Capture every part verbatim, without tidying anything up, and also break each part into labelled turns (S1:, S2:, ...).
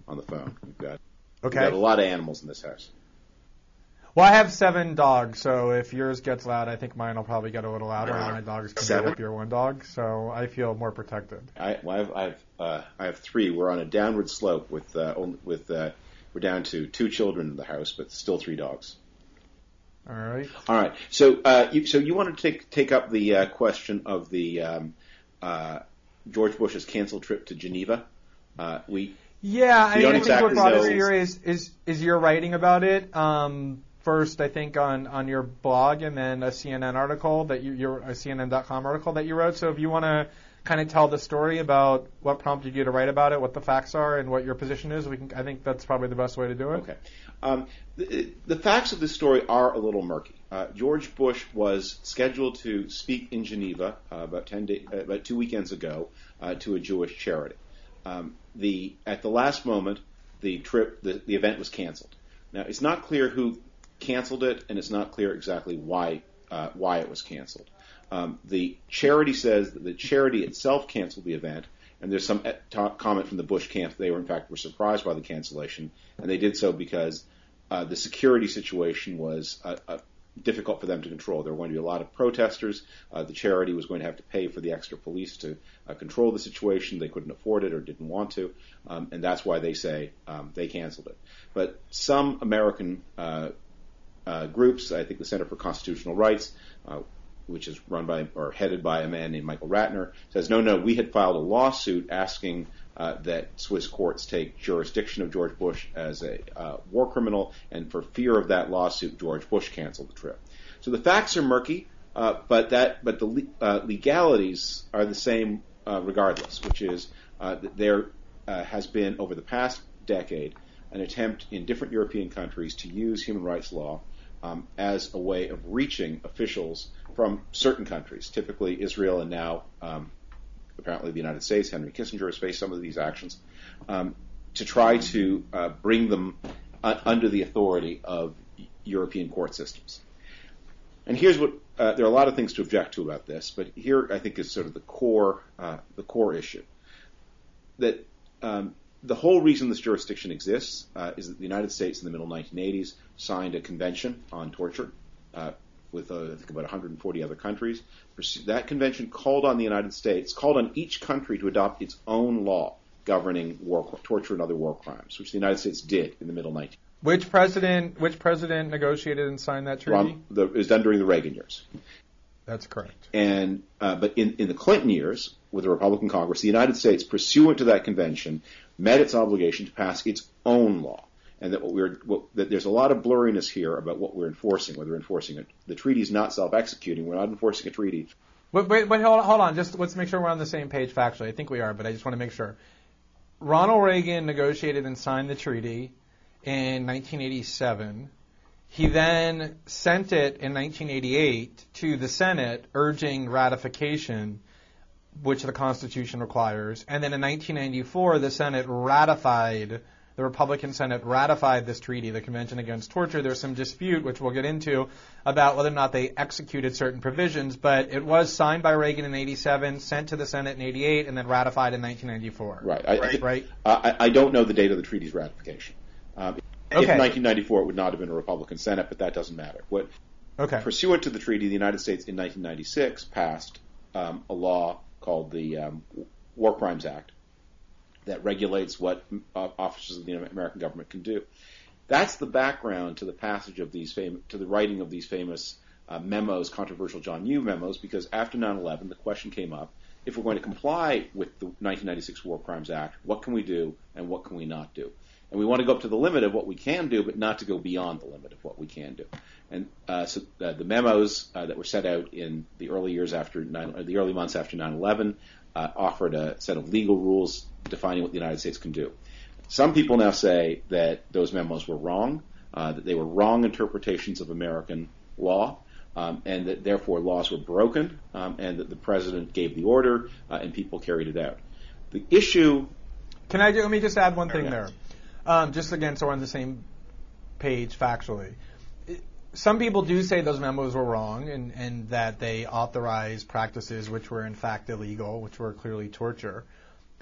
S1: on the phone. We've got,
S2: okay.
S1: we've got a lot of animals in this house.
S2: Well, I have seven dogs, so if yours gets loud, I think mine will probably get a little louder.
S1: Uh,
S2: My dogs can
S1: seven?
S2: deal with your one dog, so I feel more protected.
S1: I, well, I've, I've, uh, I have three. We're on a downward slope with, uh, only, with uh, we're down to two children in the house, but still three dogs.
S2: All right.
S1: All right. So, uh, you, so you want to take take up the uh, question of the um, uh, George Bush's canceled trip to Geneva? Uh, we
S2: yeah, I
S1: we
S2: mean, I
S1: exactly
S2: think what brought
S1: know.
S2: us here is is is your writing about it. Um, first, I think on, on your blog, and then a C N N article that you your a C N N dot com article that you wrote. So, if you want to kind of tell the story about what prompted you to write about it, what the facts are, and what your position is, we can. I think that's probably the best way to do it.
S1: Okay. Um, the, the facts of this story are a little murky. Uh, George Bush was scheduled to speak in Geneva uh, about ten day, uh, about two weekends ago uh, to a Jewish charity. Um, the at the last moment, the trip, the, the event was canceled. Now, it's not clear who canceled it, and it's not clear exactly why uh, why it was canceled. Um, the charity says that the charity itself canceled the event, and there's some comment from the Bush camp that they were in fact were surprised by the cancellation, and they did so because uh, the security situation was uh, uh, difficult for them to control. There were going to be a lot of protesters. Uh, the charity was going to have to pay for the extra police to uh, control the situation. They couldn't afford it or didn't want to, um, and that's why they say um, they canceled it. But some American uh, uh, groups, I think the Center for Constitutional Rights, uh, which is run by or headed by a man named Michael Ratner, says, no, no, we had filed a lawsuit asking uh, that Swiss courts take jurisdiction of George Bush as a uh, war criminal, and for fear of that lawsuit, George Bush canceled the trip. So the facts are murky, uh, but that but the le- uh, legalities are the same uh, regardless, which is uh, that there uh, has been, over the past decade, an attempt in different European countries to use human rights law um, as a way of reaching officials from certain countries, typically Israel and now um, apparently the United States. Henry Kissinger has faced some of these actions, um, to try to uh, bring them uh, under the authority of European court systems. And here's what, uh, there are a lot of things to object to about this, but here I think is sort of the core, uh, the core issue. That um, the whole reason this jurisdiction exists uh, is that the United States in the middle nineteen eighties signed a convention on torture, uh, with uh, I think about one hundred forty other countries. That convention called on the United States, called on each country to adopt its own law governing war, torture and other war crimes, which the United States did in the middle nineteen eighties.
S2: Which president? Which president negotiated and signed that treaty?
S1: Ron, the, it was done during the Reagan years.
S2: That's correct.
S1: And uh, but in, in the Clinton years, with the Republican Congress, the United States, pursuant to that convention, met its obligation to pass its own law. And that what we're what, that there's a lot of blurriness here about what we're enforcing, whether we're enforcing it. The treaty is not self-executing. We're not enforcing a treaty.
S2: Wait, wait, wait hold, on, hold on. Just let's make sure we're on the same page factually. I think we are, but I just want to make sure. Ronald Reagan negotiated and signed the treaty in nineteen eighty-seven. He then sent it in nineteen eighty-eight to the Senate urging ratification, which the Constitution requires. And then in nineteen ninety-four, the Senate ratified, the Republican Senate ratified this treaty, the Convention Against Torture. There's some dispute, which we'll get into, about whether or not they executed certain provisions, but it was signed by Reagan in eighty-seven, sent to the Senate in eighty-eight, and then ratified in nineteen ninety-four.
S1: Right. I,
S2: right. right?
S1: Uh, I, I don't know the date of the treaty's ratification. Um,
S2: Okay.
S1: If nineteen ninety-four, it would not have been a Republican Senate, but that doesn't matter. What,
S2: okay.
S1: Pursuant to the treaty, the United States in nineteen ninety-six passed um, a law called the um, War Crimes Act that regulates what uh, officers of the American government can do. That's the background to the passage of these fam- to the writing of these famous uh, memos, controversial John Yoo memos, because after nine eleven, the question came up: if we're going to comply with the nineteen ninety-six War Crimes Act, what can we do and what can we not do? And we want to go up to the limit of what we can do, but not to go beyond the limit of what we can do. And uh, so uh, the memos uh, that were set out in the early years after nine, or the early months after nine eleven uh, offered a set of legal rules defining what the United States can do. Some people now say that those memos were wrong, uh, that they were wrong interpretations of American law, um, and that therefore laws were broken, um, and that the president gave the order uh, and people carried it out. The issue.
S2: Can I do, let me just add one thing
S1: yeah.
S2: there. Um, just again, so we're on the same page factually. Some people do say those memos were wrong and, and that they authorized practices which were in fact illegal, which were clearly torture.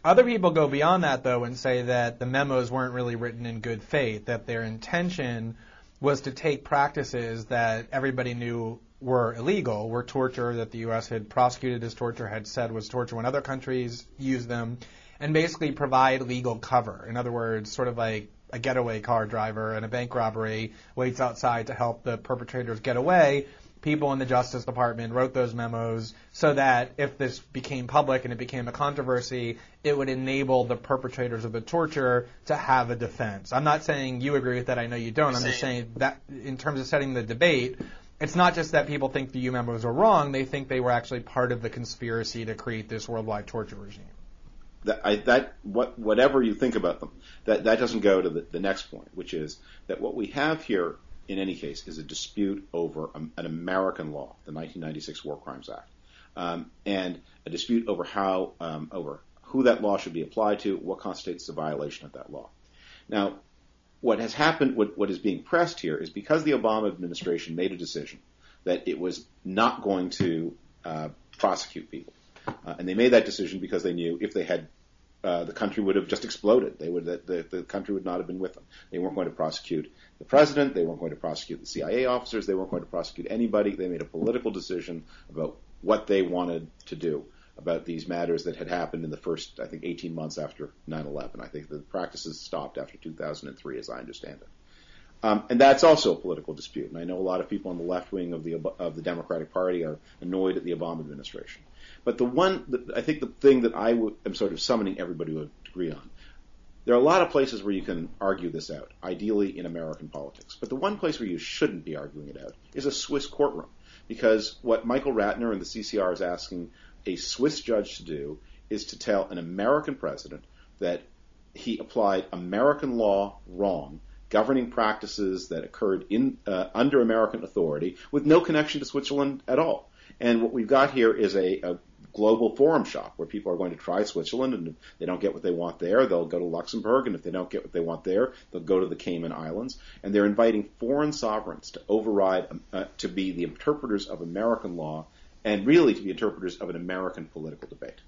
S2: Other people go beyond that, though, and say that the memos weren't really written in good faith, that their intention was to take practices that everybody knew were illegal, were torture, that the U S had prosecuted as torture, had said was torture when other countries used them, and basically provide legal cover. In other words, sort of like a getaway car driver in a bank robbery waits outside to help the perpetrators get away. People in the Justice Department wrote those memos so that if this became public and it became a controversy, it would enable the perpetrators of the torture to have a defense. I'm not saying you agree with that. I know you don't. I'm just saying that in terms of setting the debate, it's not just that people think the U memos are wrong. They think they were actually part of the conspiracy to create this worldwide torture regime.
S1: That, I, that what, whatever you think about them, that, that doesn't go to the, the next point, which is that what we have here in any case, is a dispute over um, an American law, the nineteen ninety-six War Crimes Act, um, and a dispute over how, um, over who that law should be applied to, what constitutes a violation of that law. Now, what has happened, what, what is being pressed here, is because the Obama administration made a decision that it was not going to uh, prosecute people, uh, and they made that decision because they knew if they had Uh, the country would have just exploded. They would, the, the country would not have been with them. They weren't going to prosecute the president. They weren't going to prosecute the C I A officers. They weren't going to prosecute anybody. They made a political decision about what they wanted to do about these matters that had happened in the first, I think, eighteen months after nine eleven. I think the practices stopped after two thousand three, as I understand it. Um, and that's also a political dispute. And I know a lot of people on the left wing of the of the Democratic Party are annoyed at the Obama administration. But the one, I think the thing that I w- am sort of summoning everybody to agree on, there are a lot of places where you can argue this out, ideally in American politics. But the one place where you shouldn't be arguing it out is a Swiss courtroom. Because what Michael Ratner and the C C R is asking a Swiss judge to do is to tell an American president that he applied American law wrong, governing practices that occurred in uh, under American authority with no connection to Switzerland at all. And what we've got here is a, a global forum shop where people are going to try Switzerland, and if they don't get what they want there, they'll go to Luxembourg, and if they don't get what they want there, they'll go to the Cayman Islands. And they're inviting foreign sovereigns to override, uh, to be the interpreters of American law, and really to be interpreters of an American political debate.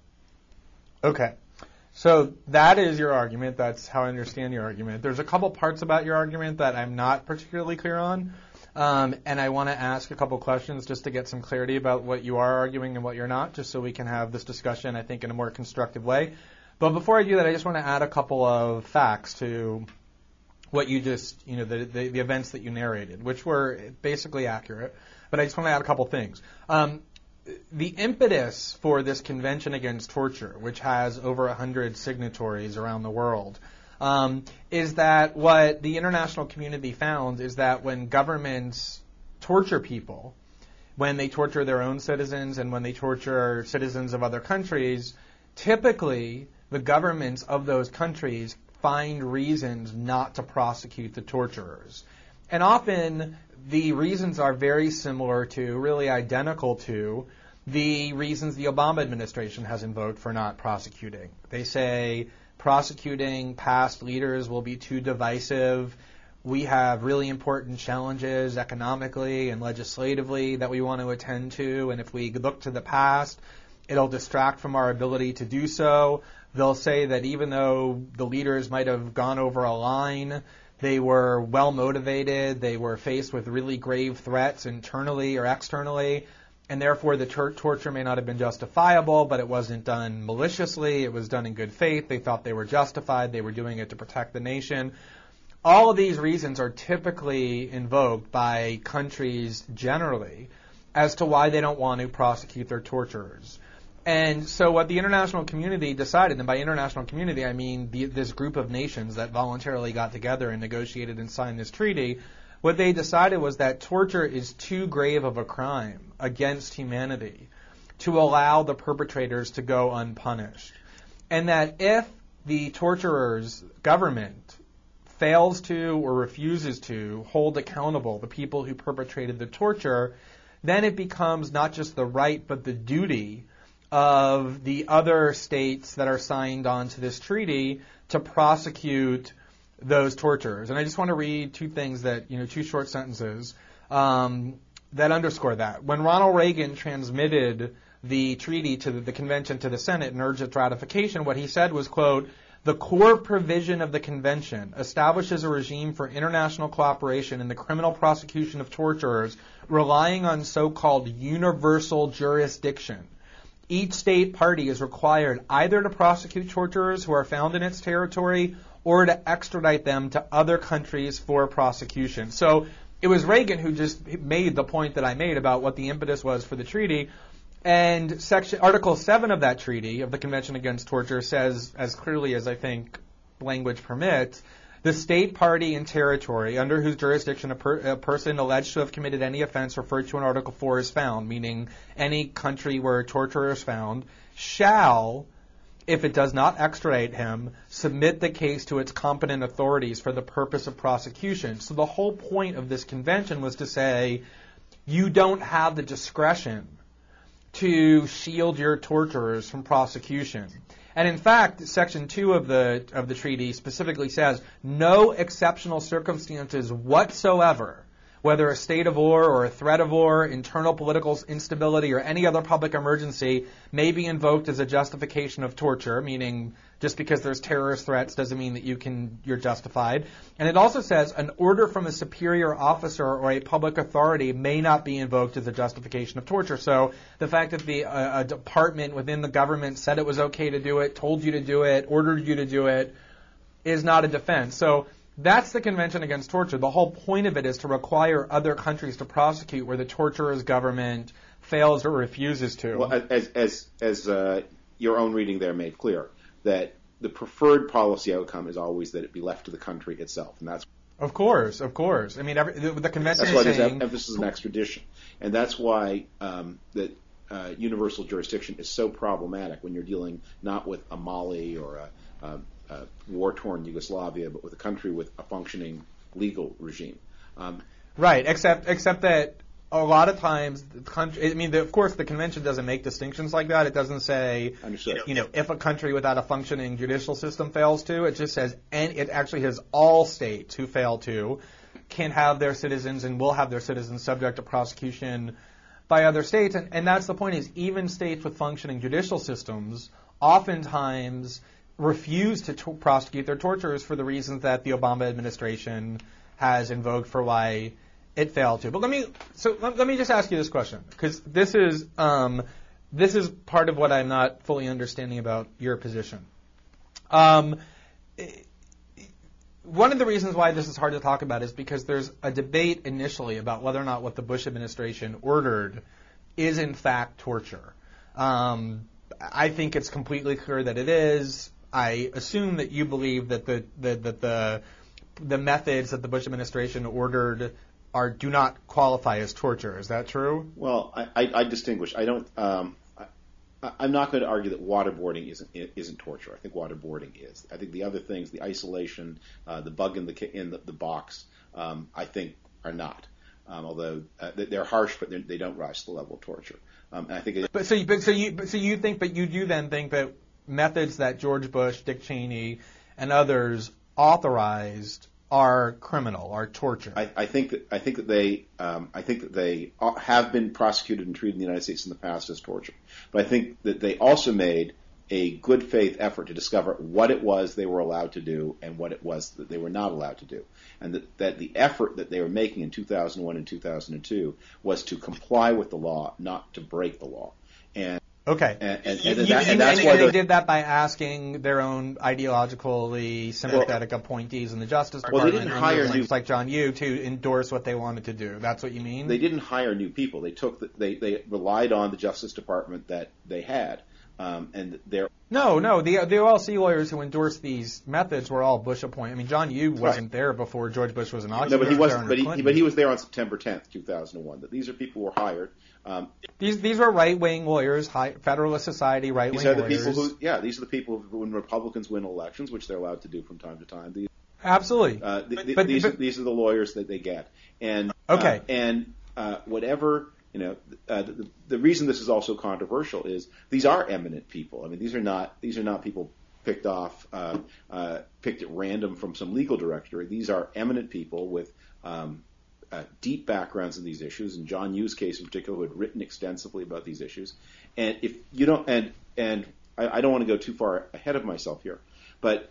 S2: Okay. So that is your argument. That's how I understand your argument. There's a couple parts about your argument that I'm not particularly clear on. Um, and I want to ask a couple questions just to get some clarity about what you are arguing and what you're not, just so we can have this discussion, I think, in a more constructive way. But before I do that, I just want to add a couple of facts to what you just, you know, the, the, the events that you narrated, which were basically accurate. But I just want to add a couple things. Um, the impetus for this Convention Against Torture, which has over one hundred signatories around the world, Um, is that what the international community found is that when governments torture people, when they torture their own citizens and when they torture citizens of other countries, typically the governments of those countries find reasons not to prosecute the torturers. And often the reasons are very similar to, really identical to, the reasons the Obama administration has invoked for not prosecuting. They say prosecuting past leaders will be too divisive. We have really important challenges economically and legislatively that we want to attend to, and if we look to the past, it'll distract from our ability to do so. They'll say that even though the leaders might have gone over a line, they were well motivated, they were faced with really grave threats internally or externally, and therefore the tor- torture may not have been justifiable, but it wasn't done maliciously, it was done in good faith, they thought they were justified, they were doing it to protect the nation. All of these reasons are typically invoked by countries generally as to why they don't want to prosecute their torturers. And so what the international community decided, and by international community I mean the, this group of nations that voluntarily got together and negotiated and signed this treaty, what they decided was that torture is too grave of a crime against humanity to allow the perpetrators to go unpunished. And that if the torturer's government fails to or refuses to hold accountable the people who perpetrated the torture, then it becomes not just the right but the duty of the other states that are signed on to this treaty to prosecute those torturers. And I just want to read two things that, you know, two short sentences um, that underscore that. When Ronald Reagan transmitted the treaty to the, the convention to the Senate and urged its ratification, what he said was, quote, "The core provision of the convention establishes a regime for international cooperation in the criminal prosecution of torturers relying on so-called universal jurisdiction. Each state party is required either to prosecute torturers who are found in its territory or to extradite them to other countries for prosecution." So it was Reagan who just made the point that I made about what the impetus was for the treaty. And section Article seven of that treaty, of the Convention Against Torture, says, as clearly as I think language permits, the state party and territory under whose jurisdiction a, per, a person alleged to have committed any offense referred to in Article four is found, meaning any country where torture is found, shall, if it does not extradite him, submit the case to its competent authorities for the purpose of prosecution. So the whole point of this convention was to say, you don't have the discretion to shield your torturers from prosecution. And in fact, Section two of the of the treaty specifically says no exceptional circumstances whatsoever, whether a state of war or a threat of war, internal political instability, or any other public emergency, may be invoked as a justification of torture, meaning just because there's terrorist threats doesn't mean that you can you're justified. And it also says an order from a superior officer or a public authority may not be invoked as a justification of torture. So the fact that the uh, a department within the government said it was okay to do it, told you to do it, ordered you to do it, is not a defense. So that's the Convention Against Torture. The whole point of it is to require other countries to prosecute where the torturer's government fails or refuses to.
S1: Well, as as as uh, your own reading there made clear, that the preferred policy outcome is always that it be left to the country itself, and that's
S2: of course, of course. I mean, every, the, the convention.
S1: That's why
S2: is
S1: there's
S2: saying,
S1: emphasis on extradition, and that's why um, that uh, universal jurisdiction is so problematic when you're dealing not with a Mali or a, a, a war-torn Yugoslavia, but with a country with a functioning legal regime. Um,
S2: right, except except that a lot of times, the country, I mean, the, of course, the convention doesn't make distinctions like that. It doesn't say,
S1: Understood.
S2: you know, if a country without a functioning judicial system fails to. It just says, and it actually has all states who fail to can have their citizens and will have their citizens subject to prosecution by other states. And, and that's the point is, even states with functioning judicial systems oftentimes refuse to to prosecute their torturers for the reasons that the Obama administration has invoked for why it failed to. But let me so let, let me just ask you this question, because this is um, this is part of what I'm not fully understanding about your position. Um, one of the reasons why this is hard to talk about is because there's a debate initially about whether or not what the Bush administration ordered is in fact torture. Um, I think it's completely clear that it is. I assume that you believe that the, the that the the methods that the Bush administration ordered are do not qualify as torture. Is that true?
S1: Well, I, I, I distinguish. I don't. Um, I, I'm not going to argue that waterboarding isn't isn't torture. I think waterboarding is. I think the other things, the isolation, uh, the bug in the in the, the box, um, I think are not. Um, although uh, they're harsh, but they're, they don't rise to the level of torture. Um, and I think. It,
S2: but so, you, but so you, but so you think, but you do then think that methods that George Bush, Dick Cheney, and others authorized are criminal, are torture.
S1: I, I think that I think that they um, I think that they have been prosecuted and treated in the United States in the past as torture. But I think that they also made a good faith effort to discover what it was they were allowed to do and what it was that they were not allowed to do, and that, that the effort that they were making in two thousand one and two thousand two was to comply with the law, not to break the law. And
S2: Okay.
S1: And, and,
S2: you,
S1: and,
S2: you,
S1: that, and
S2: and,
S1: that's
S2: and
S1: why
S2: they
S1: the,
S2: did that by asking their own ideologically sympathetic well, appointees in the Justice Department,
S1: well, they didn't hire new,
S2: like John Yoo, to endorse what they wanted to do. That's what you mean?
S1: They didn't hire new people. They took the, they they relied on the Justice Department that they had, um, and their
S2: no, no. The the O L C lawyers who endorsed these methods were all Bush appointed. I mean, John Yoo wasn't right. there before George Bush was inaugurated.
S1: No, but he was, but he, but he was there on September tenth, two thousand one. That these are people who were hired. Um,
S2: these these were right wing lawyers, high, Federalist Society right wing
S1: lawyers. These are the
S2: lawyers.
S1: people who, yeah, these are the people who, when Republicans win elections, which they're allowed to do from time to time. These,
S2: Absolutely.
S1: Uh, the,
S2: but,
S1: the,
S2: but,
S1: these
S2: but,
S1: are, these are the lawyers that they get, and
S2: okay,
S1: uh, and uh, whatever you know, uh, the, the reason this is also controversial is these are eminent people. I mean, these are not these are not people picked off, uh, uh, picked at random from some legal directory. These are eminent people with. Um, uh, deep backgrounds in these issues, and John Yu's case in particular, who had written extensively about these issues. And if you don't, and and I, I don't want to go too far ahead of myself here, but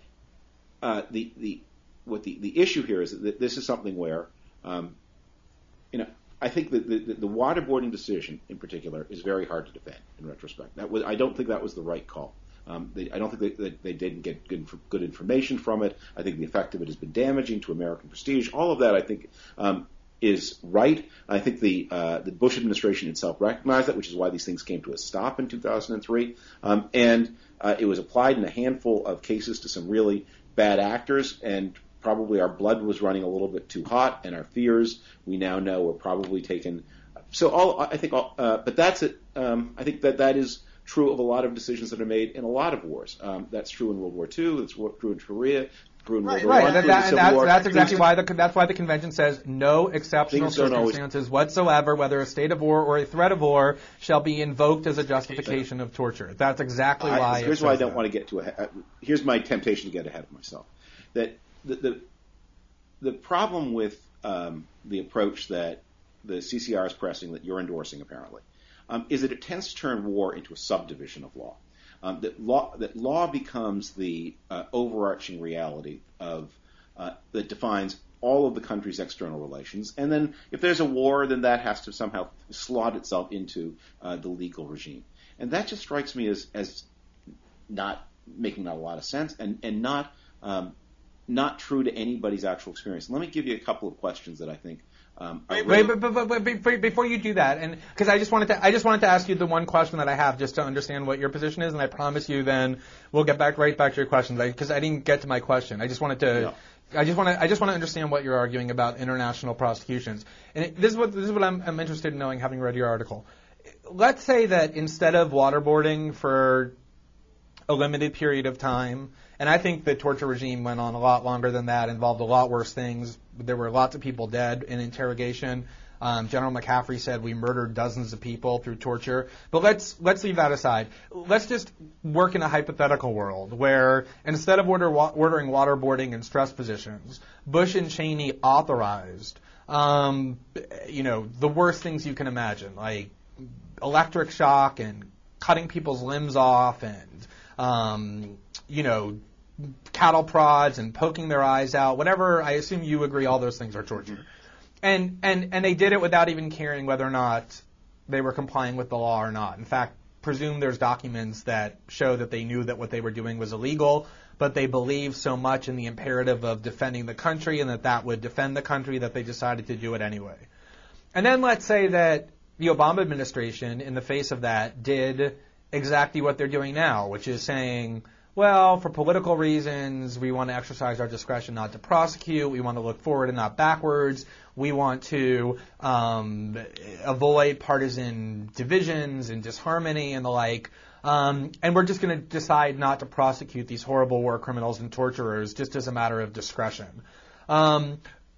S1: uh, the the what the, the issue here is that this is something where, um, you know, I think that the, the, the waterboarding decision in particular is very hard to defend in retrospect. That was, I don't think that was the right call. Um, they, I don't think they, they didn't get good, good information from it. I think the effect of it has been damaging to American prestige. All of that, I think, um, is right. I think the uh, the Bush administration itself recognized that, which is why these things came to a stop in two thousand three. Um, and uh, it was applied in a handful of cases to some really bad actors, and probably our blood was running a little bit too hot, and our fears, we now know, were probably taken. So all I think, all, uh, but that's it. Um, I think that that is true of a lot of decisions that are made in a lot of wars. Um, that's true in World War Two. That's true in Korea. True in
S2: right,
S1: World War
S2: right.
S1: One.
S2: That, that, and that's,
S1: War.
S2: that's exactly
S1: Things,
S2: why the that's why the convention says no exceptional circumstances always, whatsoever, whether a state of war or a threat of war, shall be invoked as a justification of torture. That's exactly
S1: I,
S2: why.
S1: Here's
S2: it
S1: why I
S2: says
S1: don't
S2: that.
S1: want to get to a. Here's my temptation to get ahead of myself. That the the, the problem with um, the approach that the C C R is pressing, that you're endorsing apparently, um, is that it tends to turn war into a subdivision of law. Um, that law that law becomes the uh, overarching reality of uh, that defines all of the country's external relations, and then if there's a war, then that has to somehow slot itself into uh, the legal regime, and that just strikes me as as not making a lot of sense, and and not um, not true to anybody's actual experience. Let me give you a couple of questions that I think. Um,
S2: wait, wait, but, but, but, but before you do that, and because I just wanted to, I just wanted to ask you the one question that I have, just to understand what your position is, and I promise you, then we'll get back right back to your questions, because I, I didn't get to my question. I just wanted to,
S1: yeah.
S2: I just want to, I just want to understand what you're arguing about international prosecutions, and it, this is what this is what I'm, I'm interested in knowing, having read your article. Let's say that instead of waterboarding for a limited period of time, and I think the torture regime went on a lot longer than that, involved a lot worse things. There were lots of people dead in interrogation. Um, General McCaffrey said we murdered dozens of people through torture. But let's let's leave that aside. Let's just work in a hypothetical world where instead of order, wa- ordering waterboarding and stress positions, Bush and Cheney authorized, um, you know, the worst things you can imagine, like electric shock and cutting people's limbs off and, um, you know, cattle prods and poking their eyes out, whatever. I assume you agree all those things are torture. Mm-hmm. And, and, and they did it without even caring whether or not they were complying with the law or not. In fact, presume there's documents that show that they knew that what they were doing was illegal, but they believed so much in the imperative of defending the country and that that would defend the country that they decided to do it anyway. And then let's say that the Obama administration, in the face of that, did exactly what they're doing now, which is saying, well, for political reasons, we want to exercise our discretion not to prosecute. We want to look forward and not backwards. We want to um, avoid partisan divisions and disharmony and the like. Um, and we're just going to decide not to prosecute these horrible war criminals and torturers just as a matter of discretion. Um,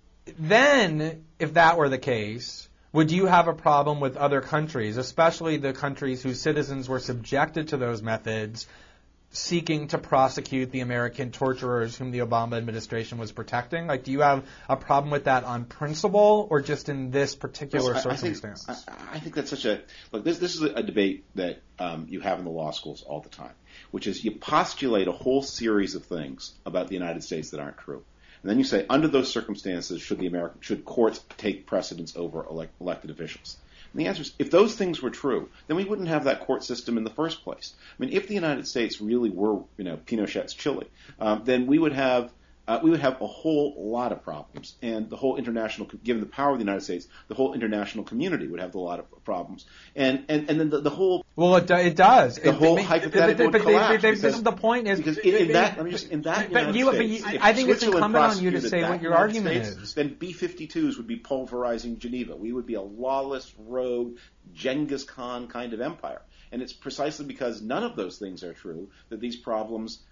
S2: then, if that were the case, would you have a problem with other countries, especially the countries whose citizens were subjected to those methods, seeking to prosecute the American torturers whom the Obama administration was protecting? Like, do you have a problem with that on principle or just in this particular
S1: well, I,
S2: circumstance?
S1: I think, I, I think that's such a look. This this is a debate that um, you have in the law schools all the time, which is you postulate a whole series of things about the United States that aren't true, and then you say under those circumstances should the American should courts take precedence over elect, elected officials? And the answer is, if those things were true, then we wouldn't have that court system in the first place. I mean, if the United States really were, you know, Pinochet's Chile, um, then we would have uh, we would have a whole lot of problems, and the whole international, given the power of the United States, the whole international community would have a lot of problems, and and and then the, the whole
S2: well, it, do, it does.
S1: The
S2: it,
S1: whole
S2: it,
S1: hypothetical
S2: but, but,
S1: would collapse.
S2: They, they,
S1: because,
S2: this is the point is
S1: because in, in that, let me just in that
S2: but
S1: United
S2: you,
S1: States,
S2: but you,
S1: if
S2: I think it's
S1: Switzerland
S2: incumbent on you to say
S1: prosecuted
S2: what your
S1: United
S2: argument
S1: States,
S2: is.
S1: Then B fifty-twos would be pulverizing Geneva. We would be a lawless, rogue, Genghis Khan kind of empire. And it's precisely because none of those things are true that these problems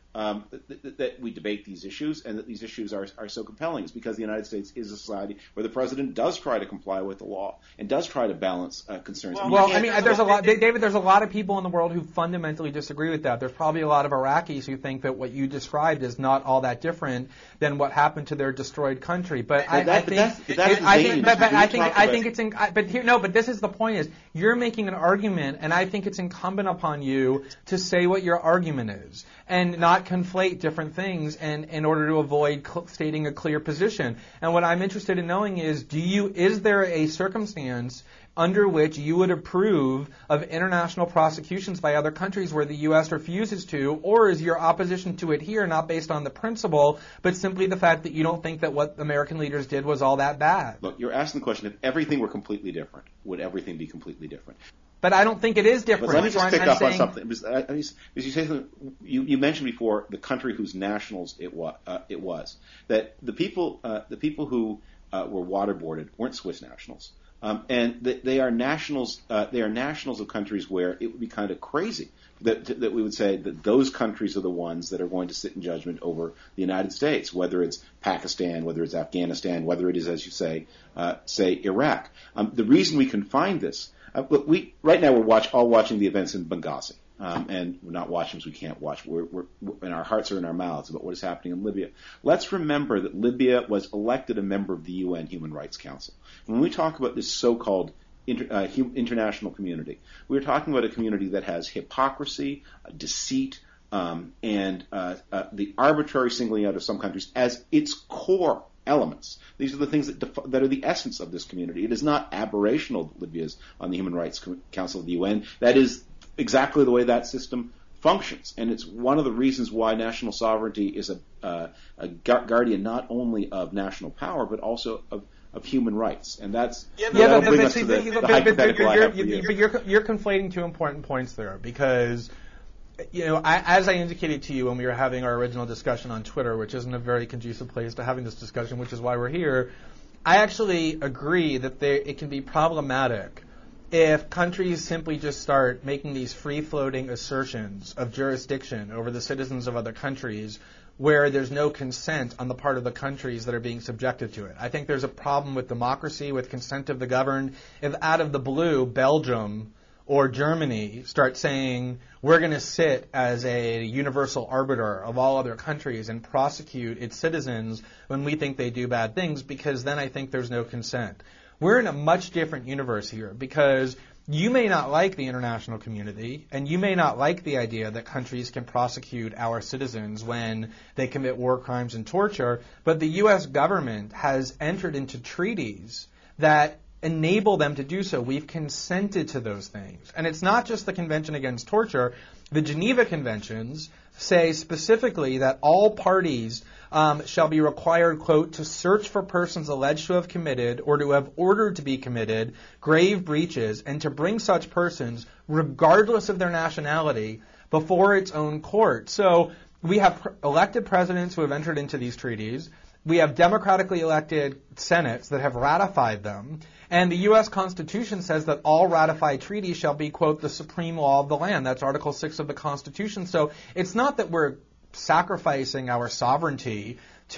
S1: um, that, that we debate these issues and that these issues are, are so compelling is because the United States is a society where the president does try to comply with the law and does try to balance uh, concerns.
S2: Well, well I mean, there's a lot, David, there's a lot of people in the world who fundamentally disagree with that. There's probably a lot of Iraqis who think that what you described is not all that different than what happened to their destroyed country. But, but I, that, I think,
S1: that's, that's
S2: it, I think, but, but I think, I think it's, in, but here, no, but this is the point is, you're making an argument, and I think it's incumbent upon you to say what your argument is, and not conflate different things and in order to avoid cl- stating a clear position. And what I'm interested in knowing is, do you, is there a circumstance under which you would approve of international prosecutions by other countries where the U S refuses to, or is your opposition to it here not based on the principle, but simply the fact that you don't think that what American leaders did was all that bad?
S1: Look, you're asking the question, if everything were completely different, would everything be completely different?
S2: But I don't think it is different.
S1: But let me just
S2: so
S1: pick
S2: I'm,
S1: up
S2: I'm
S1: on something. Because, uh, because you, say something, you, you mentioned before the country whose nationals it was. Uh, it was that the people, uh, the people who uh, were waterboarded weren't Swiss nationals, um, and th- they are nationals. Uh, they are nationals of countries where it would be kind of crazy that that we would say that those countries are the ones that are going to sit in judgment over the United States, whether it's Pakistan, whether it's Afghanistan, whether it is, as you say, uh, say Iraq. Um, the reason we can find this. Uh, but we right now we're watch all watching the events in Benghazi, um, and we're not watching because we can't watch. We're, we're, we're and our hearts are in our mouths about what is happening in Libya. Let's remember that Libya was elected a member of the U N Human Rights Council. When we talk about this so-called inter, uh, hum, international community, we're talking about a community that has hypocrisy, uh, deceit, um, and uh, uh, the arbitrary singling out of some countries as its core elements. These are the things that def- that are the essence of this community. It is not aberrational that Libya is on the Human Rights Council of the U N. That is exactly the way that system functions, and it's one of the reasons why national sovereignty is a, uh, a gu- guardian not only of national power but also of, of human rights. And that's
S2: yeah,
S1: yeah, that'll
S2: but,
S1: bring
S2: but,
S1: us
S2: see,
S1: to the,
S2: but,
S1: the hypothetical
S2: but,
S1: I
S2: you're,
S1: have for
S2: you,
S1: you.
S2: But you're you're conflating two important points there because. You know, I, as I indicated to you when we were having our original discussion on Twitter, which isn't a very conducive place to having this discussion, which is why we're here, I actually agree that there, it can be problematic if countries simply just start making these free-floating assertions of jurisdiction over the citizens of other countries where there's no consent on the part of the countries that are being subjected to it. I think there's a problem with democracy, with consent of the governed. If out of the blue, Belgium or Germany start saying, we're going to sit as a universal arbiter of all other countries and prosecute its citizens when we think they do bad things, because then I think there's no consent. We're in a much different universe here because you may not like the international community and you may not like the idea that countries can prosecute our citizens when they commit war crimes and torture, but the U S government has entered into treaties that enable them to do so. We've consented to those things. And it's not just the Convention Against Torture. The Geneva Conventions say specifically that all parties um, shall be required, quote, to search for persons alleged to have committed or to have ordered to be committed grave breaches and to bring such persons, regardless of their nationality, before its own court. So we have pr- elected presidents who have entered into these treaties. We have democratically elected senates that have ratified them. And the U S Constitution says that all ratified treaties shall be, quote, the supreme law of the land. That's Article six of the Constitution. So it's not that we're sacrificing our sovereignty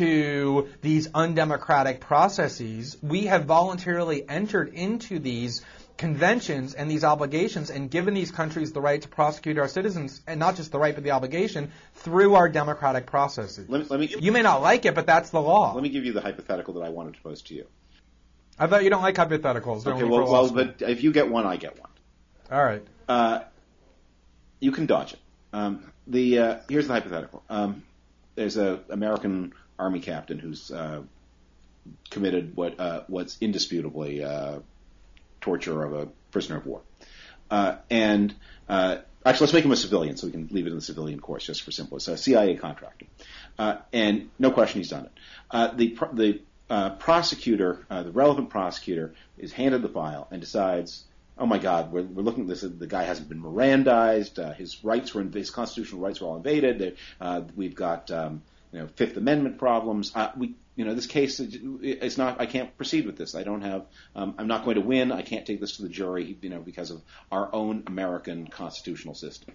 S2: to these undemocratic processes. We have voluntarily entered into these conventions and these obligations and given these countries the right to prosecute our citizens, and not just the right but the obligation, through our democratic processes.
S1: Let me, let me,
S2: you may not like it, but that's the law.
S1: Let me give you the hypothetical that I wanted to pose to you.
S2: I thought you don't like hypotheticals.
S1: Okay, well, well but if you get one, I get one.
S2: All right.
S1: Uh, you can dodge it. Um, the uh, here's the hypothetical. Um, there's an American Army captain who's uh, committed what uh, what's indisputably uh, torture of a prisoner of war, uh, and uh, actually let's make him a civilian so we can leave it in the civilian course just for simple. It's a C I A contractor, uh, and no question he's done it. Uh, the the Uh, prosecutor, uh, the relevant prosecutor, is handed the file and decides, oh my God, we're, we're looking at this. The guy hasn't been Mirandized. Uh, his rights were, his constitutional rights were all invaded. Uh, we've got, um, you know, Fifth Amendment problems. Uh, we, you know, this case, it's not. I can't proceed with this. I don't have. Um, I'm not going to win. I can't take this to the jury, you know, because of our own American constitutional system.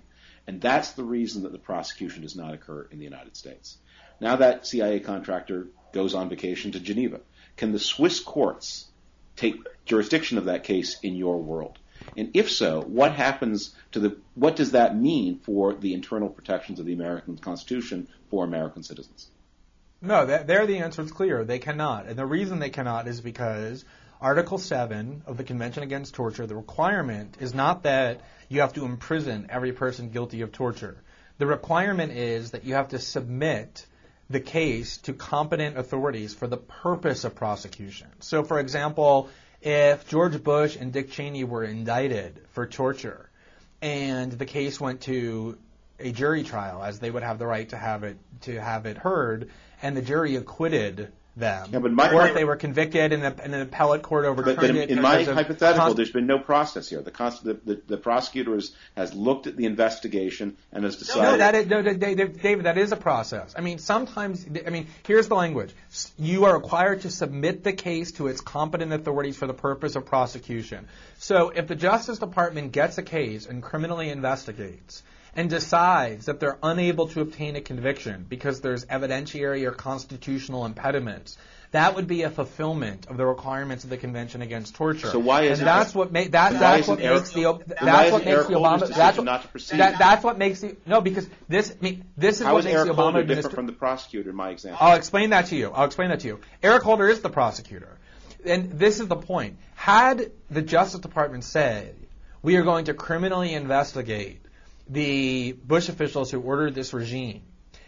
S1: And that's the reason that the prosecution does not occur in the United States. Now that C I A contractor goes on vacation to Geneva. Can the Swiss courts take jurisdiction of that case in your world? And if so, what happens to the, what does that mean for the internal protections of the American Constitution for American citizens?
S2: No, that, there the answer is clear. They cannot. And the reason they cannot is because Article seven of the Convention Against Torture, the requirement is not that you have to imprison every person guilty of torture. The requirement is that you have to submit the case to competent authorities for the purpose of prosecution. So, for example, if George Bush and Dick Cheney were indicted for torture and the case went to a jury trial, as they would have the right to have it to have it heard, and the jury acquitted them,
S1: yeah, but my,
S2: or if they were convicted and, a, and an appellate court overturned
S1: but, but in,
S2: it.
S1: In my hypothetical, const- there's been no process here. The, const- the, the, the prosecutor has, has looked at the investigation and has decided.
S2: No, that is, no, David, that is a process. I mean, sometimes, I mean, here's the language. You are required to submit the case to its competent authorities for the purpose of prosecution. So if the Justice Department gets a case and criminally investigates and decides that they're unable to obtain a conviction because there's evidentiary or constitutional impediments, that would be a fulfillment of the requirements of the Convention Against Torture.
S1: So why is
S2: and that's what ma- that, that's what makes the that's what makes the Obama that's
S1: not to proceed?
S2: That, that's what makes the no because this I mean, this is
S1: How
S2: what
S1: is
S2: makes
S1: Eric
S2: the Obama
S1: Holder
S2: administration
S1: different from the prosecutor in my example?
S2: I'll explain that to you. I'll explain that to you. Eric Holder is the prosecutor, and this is the point. Had the Justice Department said we are going to criminally investigate the Bush officials who ordered this regime,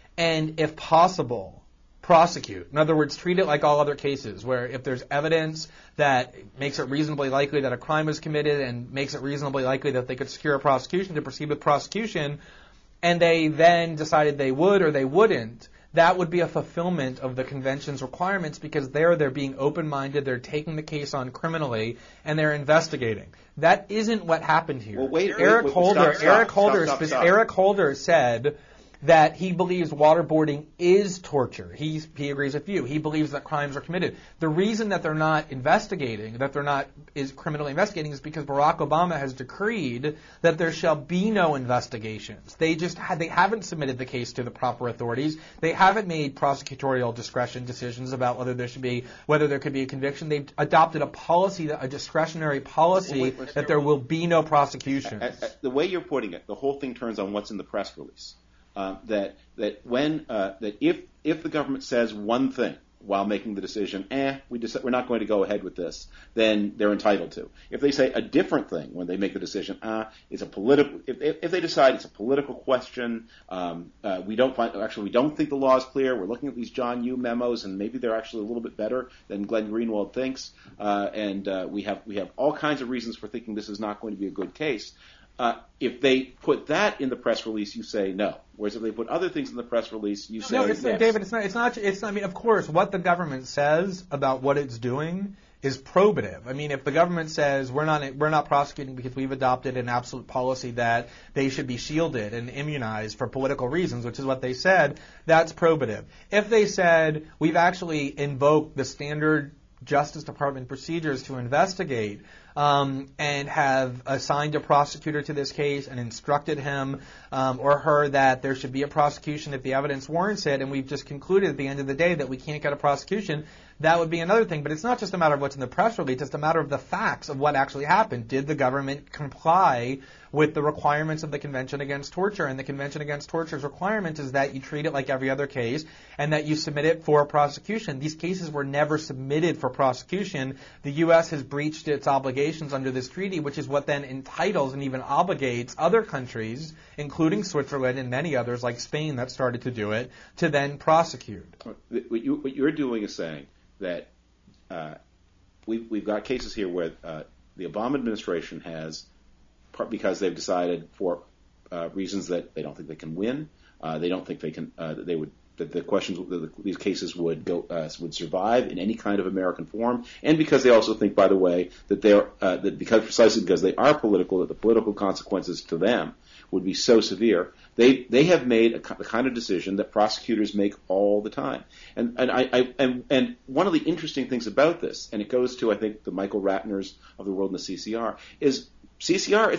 S2: and if possible, prosecute. In other words, treat it like all other cases, where if there's evidence that makes it reasonably likely that a crime was committed and makes it reasonably likely that they could secure a prosecution to proceed with prosecution, and they then decided they would or they wouldn't, that would be a fulfillment of the Convention's requirements because there they're being open-minded, they're taking the case on criminally, and they're investigating. That isn't what happened here.
S1: Well, wait,
S2: Eric
S1: wait, wait,
S2: Holder,
S1: stop,
S2: Eric
S1: stop,
S2: Holder,
S1: stop, stop, stop.
S2: Eric Holder said that he believes waterboarding is torture. He he agrees with you. He believes that crimes are committed. The reason that they're not investigating, that they're not is criminally investigating, is because Barack Obama has decreed that there shall be no investigations. They just ha- they haven't submitted the case to the proper authorities. They haven't made prosecutorial discretion decisions about whether there should be whether there could be a conviction. They've adopted a policy, a discretionary policy,
S1: Wait, wait,
S2: that there will be no prosecution.
S1: Uh, uh, the way you're putting it, the whole thing turns on what's in the press release. Uh, that that when uh, that if if the government says one thing while making the decision, eh, we dec- we're not going to go ahead with this, then they're entitled to. If they say a different thing when they make the decision, ah, it's a political. If, if, if they decide it's a political question, um, uh, we don't find actually we don't think the law is clear. We're looking at these John Yoo memos, and maybe they're actually a little bit better than Glenn Greenwald thinks, uh, and uh, we have we have all kinds of reasons for thinking this is not going to be a good case. Uh, if they put that in the press release, you say no. Whereas if they put other things in the press release, you say
S2: no. It's,
S1: yes.
S2: David, it's not. It's not. It's. I mean, of course, what the government says about what it's doing is probative. I mean, if the government says we're not we're not prosecuting because we've adopted an absolute policy that they should be shielded and immunized for political reasons, which is what they said, that's probative. If they said we've actually invoked the standard Justice Department procedures to investigate, um, and have assigned a prosecutor to this case and instructed him um, or her that there should be a prosecution if the evidence warrants it, and we've just concluded at the end of the day that we can't get a prosecution, that would be another thing. But it's not just a matter of what's in the press release, it's a matter of the facts of what actually happened. Did the government comply with the requirements of the Convention Against Torture? And the Convention Against Torture's requirement is that you treat it like every other case and that you submit it for prosecution. These cases were never submitted for prosecution. The U S has breached its obligations under this treaty, which is what then entitles and even obligates other countries, including Switzerland and many others like Spain that started to do it, to then prosecute.
S1: What, you, what you're doing is saying that uh, we, we've got cases here where uh, the Obama administration has, because they've decided for uh, reasons that they don't think they can win, uh, they don't think they can, uh, that they would, that the questions, that these cases would go, uh, would survive in any kind of American form, and because they also think, by the way, that they're, uh, that because precisely because they are political, that the political consequences to them would be so severe. They they have made a, a kind of decision that prosecutors make all the time, and and I, I and and one of the interesting things about this, and it goes to I think the Michael Ratners of the world in the C C R, is C C R itself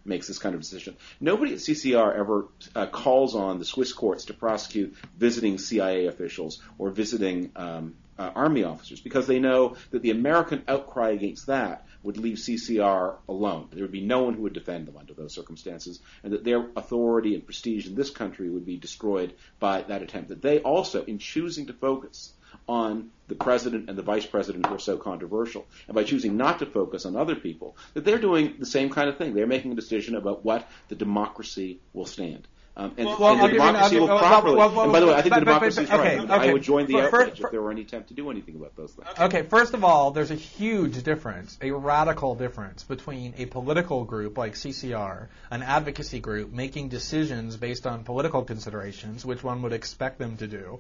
S1: makes this kind of decision. Nobody at C C R ever uh, calls on the Swiss courts to prosecute visiting C I A officials or visiting um, uh, Army officers, because they know that the American outcry against that would leave C C R alone. There would be no one who would defend them under those circumstances, and that their authority and prestige in this country would be destroyed by that attempt. That they also, in choosing to focus on the president and the vice president who are so controversial, and by choosing not to focus on other people, that they're doing the same kind of thing. They're making a decision about what the democracy will stand. Um, and,
S2: well,
S1: and the democracy will properly.
S2: Well, well,
S1: and by the way, I think
S2: but,
S1: the democracy is
S2: but, but,
S1: right.
S2: okay, okay.
S1: I would join the
S2: for,
S1: outrage
S2: for,
S1: if there were any attempt to do anything about those things.
S2: Okay, first of all, there's a huge difference, a radical difference between a political group like C C R, an advocacy group making decisions based on political considerations, which one would expect them to do,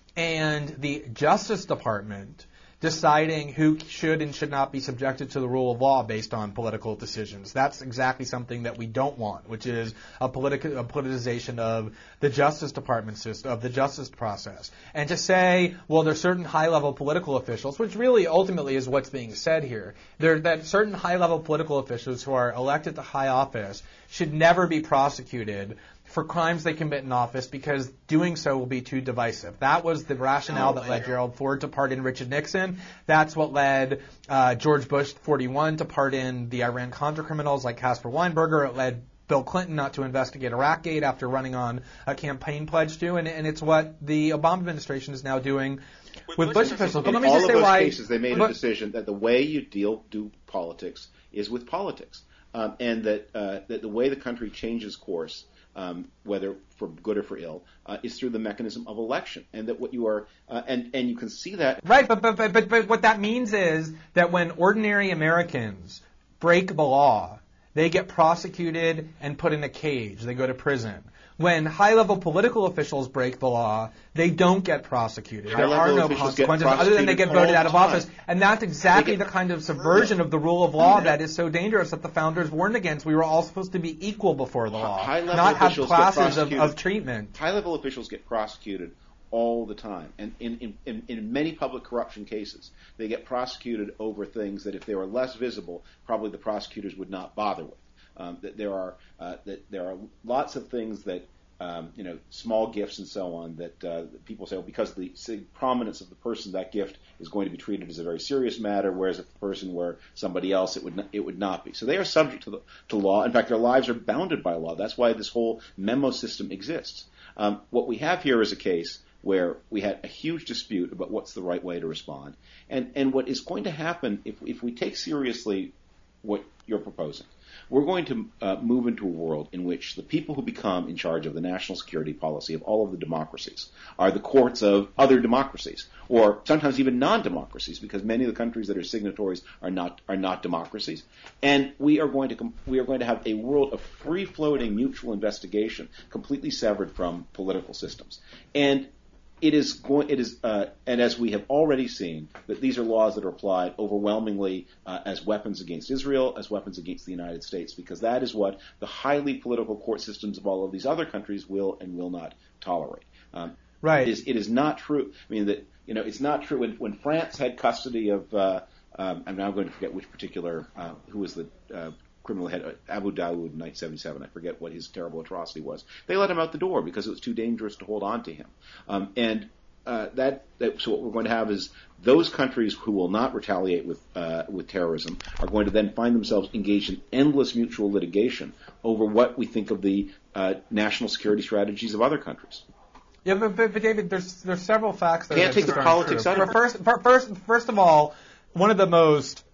S2: and the Justice Department deciding who should and should not be subjected to the rule of law based on political decisions. That's exactly something that we don't want, which is a, politi- a politicization of the Justice Department system, of the justice process. And to say, well, there's certain high-level political officials, which really ultimately is what's being said here, there that certain high-level political officials who are elected to high office should never be prosecuted for crimes they commit in office because doing so will be too divisive. That was the rationale that led Gerald Ford to pardon Richard Nixon. That's what led uh, George Bush forty-one to pardon the Iran-Contra criminals like Caspar Weinberger. It led Bill Clinton not to investigate Iraqgate after running on a campaign pledge to, and, and it's what the Obama administration is now doing with, with Bush, Bush officials. But let me
S1: all
S2: just
S1: of
S2: say
S1: those
S2: why.
S1: cases, they made
S2: but,
S1: a decision that the way you deal do politics is with politics, um, and that uh, that the way the country changes course, Um, whether for good or for ill, uh, is through the mechanism of election, and that what you are, uh, and and you can see that.
S2: Right, but, but but but what that means is that when ordinary Americans break the law, they get prosecuted and put in a cage. They go to prison. When high-level political officials break the law, they don't get prosecuted. There are no consequences other than they get voted out of office. And that's exactly the kind of subversion of the rule of law that is so dangerous that the founders warned against. We were all supposed to be equal before the law, not have classes of, of treatment.
S1: High-level officials get prosecuted all the time. And in, in, in, in many public corruption cases, they get prosecuted over things that if they were less visible, probably the prosecutors would not bother with. Um, that there are uh, that there are lots of things that um, you know, small gifts and so on that, uh, that people say, well, because of the prominence of the person, that gift is going to be treated as a very serious matter, whereas if the person were somebody else, it would not, it would not be. So they are subject to the to law. In fact, their lives are bounded by law. That's why this whole memo system exists. Um, what we have here is a case where we had a huge dispute about what's the right way to respond, and and what is going to happen if if we take seriously what you're proposing. We're going to uh, move into a world in which the people who become in charge of the national security policy of all of the democracies are the courts of other democracies, or sometimes even non-democracies, because many of the countries that are signatories are not are not democracies. And we are going to com- we are going to have a world of free-floating mutual investigation, completely severed from political systems. And It is going. It is, uh, and as we have already seen, that these are laws that are applied overwhelmingly uh, as weapons against Israel, as weapons against the United States, because that is what the highly political court systems of all of these other countries will and will not tolerate. Um,
S2: right.
S1: It is, it is not true. I mean, that you know, it's not true when when France had custody of. Uh, um, I'm now going to forget which particular uh, who was the. Uh, criminal head, Abu Daoud in nineteen seventy-seven. I forget what his terrible atrocity was. They let him out the door because it was too dangerous to hold on to him. Um, and uh, that, that, so what we're going to have is those countries who will not retaliate with uh, with terrorism are going to then find themselves engaged in endless mutual litigation over what we think of the uh, national security strategies of other countries.
S2: Yeah, but, but, but David, there's there's several facts that
S1: you can't take the politics out of it.
S2: First, first, first of all, one of the most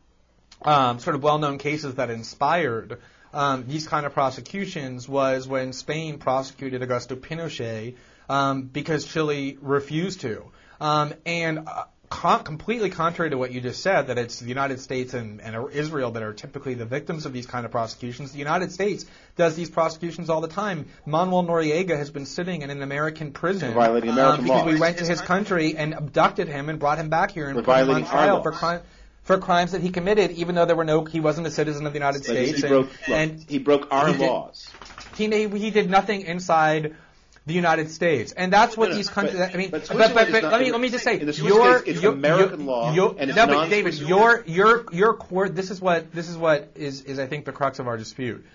S2: Um, sort of well-known cases that inspired um, these kind of prosecutions was when Spain prosecuted Augusto Pinochet um, because Chile refused to. Um, and uh, com- completely contrary to what you just said, that it's the United States and, and Israel that are typically the victims of these kind of prosecutions, the United States does these prosecutions all the time. Manuel Noriega has been sitting in an American prison
S1: violating American
S2: um, because
S1: law.
S2: we went to his country and abducted him and brought him back here and
S1: We're
S2: put him on
S1: violating our
S2: trial
S1: laws.
S2: for crime. For crimes that he committed, even though there were no, he wasn't a citizen of the United
S1: Like
S2: States,
S1: he
S2: and,
S1: broke, look,
S2: and
S1: he broke our
S2: he did,
S1: laws.
S2: He he did nothing inside the United States, and that's what
S1: no, no,
S2: these countries.
S1: but,
S2: I mean,
S1: but,
S2: but, but, but,
S1: but
S2: let me let me just say,
S1: in the Swiss
S2: your
S1: case, it's
S2: your,
S1: American
S2: your,
S1: law,
S2: your,
S1: and it's
S2: no, but
S1: non-Swiss
S2: David, your your your court. This is what this is what is is I think the crux of our dispute.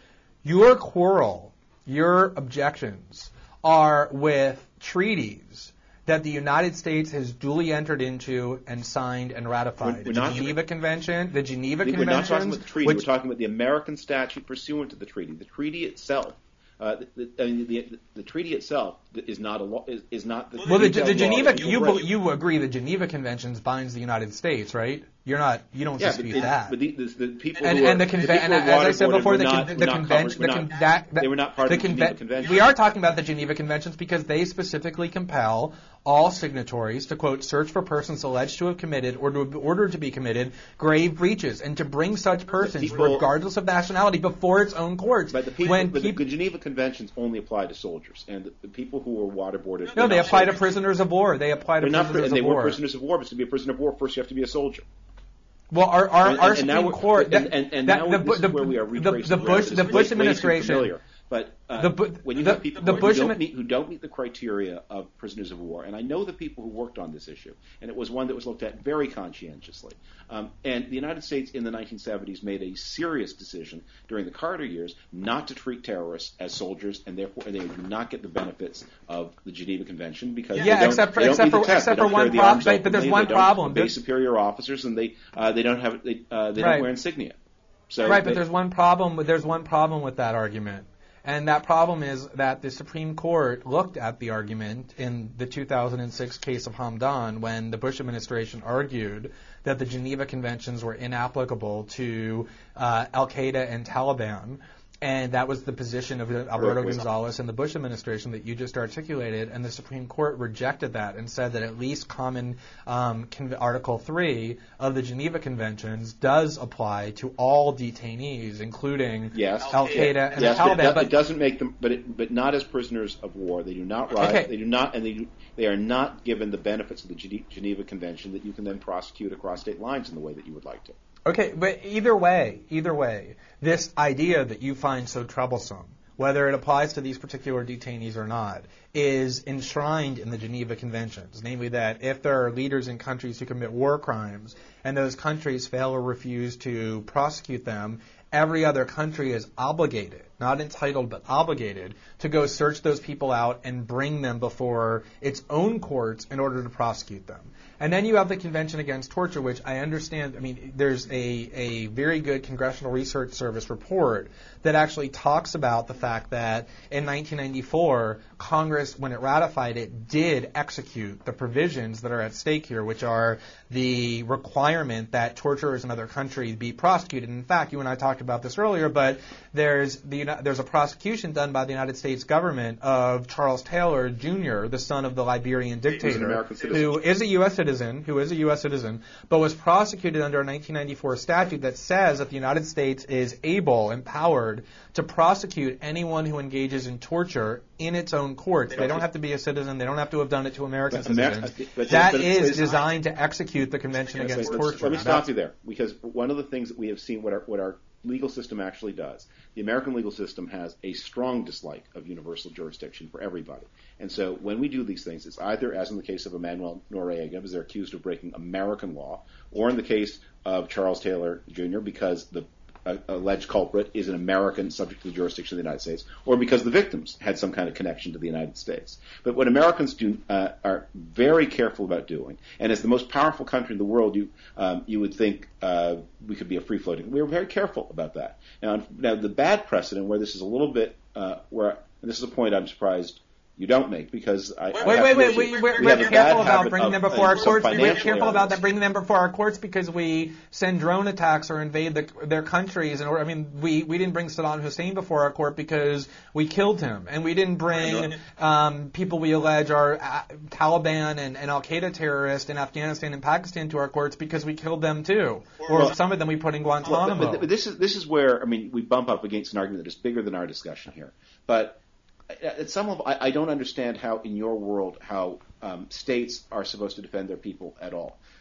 S2: Your quarrel, your objections are with treaties that the United States has duly entered into and signed and ratified.
S1: We're, we're
S2: the
S1: not,
S2: Geneva Convention, the Geneva
S1: we're
S2: Conventions.
S1: We're not talking about the treaty.
S2: Which,
S1: we're talking about the American statute pursuant to the treaty. The treaty itself, uh, the, the, I mean, the, the treaty itself is not a law. Is, is not the.
S2: Well, the, the Geneva.
S1: You,
S2: you you agree the Geneva Conventions binds the United States, right? You're not. You don't
S1: yeah,
S2: dispute
S1: but,
S2: that.
S1: But the, the, the people
S2: and,
S1: who
S2: and
S1: are,
S2: the, conve-
S1: the people
S2: and
S1: who
S2: as I said before, the,
S1: not,
S2: con- the convention, the con-
S1: not,
S2: that, that,
S1: they were not part
S2: the
S1: of the
S2: conve-
S1: Geneva Convention.
S2: We are talking about the Geneva Conventions because they specifically compel all signatories to, quote, search for persons alleged to have committed or to ordered to be committed grave breaches and to bring such persons, people, regardless of nationality, before its own courts.
S1: But the, people,
S2: when
S1: but
S2: peop-
S1: the Geneva Conventions only apply to soldiers, and the, the people who were waterboarded.
S2: No, they apply
S1: soldiers.
S2: to prisoners of war. They apply to
S1: they're
S2: prisoners
S1: not, and
S2: of
S1: they
S2: war.
S1: were prisoners of war, but to be a prisoner of war, first you have to be a soldier.
S2: Well, our our,
S1: and,
S2: our
S1: and
S2: Supreme Court,
S1: and, and, and
S2: that,
S1: now
S2: the,
S1: this
S2: the,
S1: is where we are
S2: the,
S1: retracing
S2: the Bush,
S1: the
S2: the Bush
S1: way,
S2: administration.
S1: Way but uh,
S2: the,
S1: when you
S2: the,
S1: have people
S2: the
S1: who,
S2: Bush
S1: don't
S2: admi-
S1: meet, who don't meet the criteria of prisoners of war, and I know the people who worked on this issue, and it was one that was looked at very conscientiously. Um, and the United States in the nineteen seventies made a serious decision during the Carter years not to treat terrorists as soldiers, and therefore they do not get the benefits of the Geneva Convention because
S2: yeah,
S1: they don't,
S2: except for
S1: they don't
S2: except
S1: meet the
S2: for
S1: test.
S2: except
S1: They don't
S2: for one
S1: carry the
S2: problem.
S1: arms
S2: But, but there's
S1: openly.
S2: one
S1: They don't
S2: problem.
S1: obey superior officers, and they uh, they don't have they, uh, they
S2: right.
S1: don't wear insignia. So
S2: right, but
S1: they,
S2: there's one problem. There's one problem with that argument. And that problem is that the Supreme Court looked at the argument in the two thousand six case of Hamdan when the Bush administration argued that the Geneva Conventions were inapplicable to uh, Al-Qaeda and Taliban. And that was the position of Alberto Gonzales and the Bush administration that you just articulated. And the Supreme Court rejected that and said that at least common um, con- Article three of the Geneva Conventions does apply to all detainees, including
S1: yes.
S2: Al-Qaeda and
S1: yes,
S2: the Taliban.
S1: But it, does,
S2: but
S1: it doesn't make them, but it, but not as prisoners of war. They do not rise.
S2: Okay.
S1: They do not, and they do, they are not given the benefits of the Geneva Convention that you can then prosecute across state lines in the way that you would like to.
S2: Okay, but either way, either way, this idea that you find so troublesome, whether it applies to these particular detainees or not, is enshrined in the Geneva Conventions, namely that if there are leaders in countries who commit war crimes and those countries fail or refuse to prosecute them, every other country is obligated, not entitled but obligated, to go search those people out and bring them before its own courts in order to prosecute them. And then you have the Convention Against Torture, which I understand, I mean, there's a, a very good Congressional Research Service report that actually talks about the fact that in nineteen ninety-four, Congress, when it ratified it, did execute the provisions that are at stake here, which are the requirement that torturers in other countries be prosecuted. And in fact, you and I talked about this earlier, but there's the there's a prosecution done by the United States government of Charles Taylor, Junior, the son of the Liberian dictator, who is a U S citizen, who is a U S citizen, but was prosecuted under a nineteen ninety-four statute that says that the United States is able, empowered, to prosecute anyone who engages in torture in its own courts. They don't, they don't have to be a citizen. They don't have to have done it to American but citizens. Amer- but, that but is but designed to execute the Convention
S1: yes,
S2: Against
S1: let,
S2: Torture.
S1: Let me stop you there, because one of the things that we have seen, what our, what our legal system actually does, the American legal system has a strong dislike of universal jurisdiction for everybody. And so when we do these things, it's either, as in the case of Emmanuel Noriega, because they're accused of breaking American law, or in the case of Charles Taylor, Junior, because the uh, alleged culprit is an American subject to the jurisdiction of the United States, or because the victims had some kind of connection to the United States. But what Americans do uh, are very careful about doing, and as the most powerful country in the world, you um, you would think uh, we could be a free-floating. We were very careful about that. Now, now the bad precedent, where this is a little bit, uh, where and this is a point I'm surprised you don't make, because I
S2: wait,
S1: I
S2: wait, wait, wait,
S1: we,
S2: we, we're,
S1: we
S2: we're careful about bringing
S1: of,
S2: them before our courts. We're careful
S1: areas.
S2: about that bringing them before our courts because we send drone attacks or invade the, their countries. And I mean, we, we didn't bring Saddam Hussein before our court because we killed him, and we didn't bring um, people we allege are uh, Taliban and, and Al Qaeda terrorists in Afghanistan and Pakistan to our courts because we killed them too, or well, some of them we put in Guantanamo.
S1: Well, but, but this is this is where I mean we bump up against an argument that is bigger than our discussion here, but. At some level, I, I don't understand how, in your world, how um, states are supposed to defend their people at all.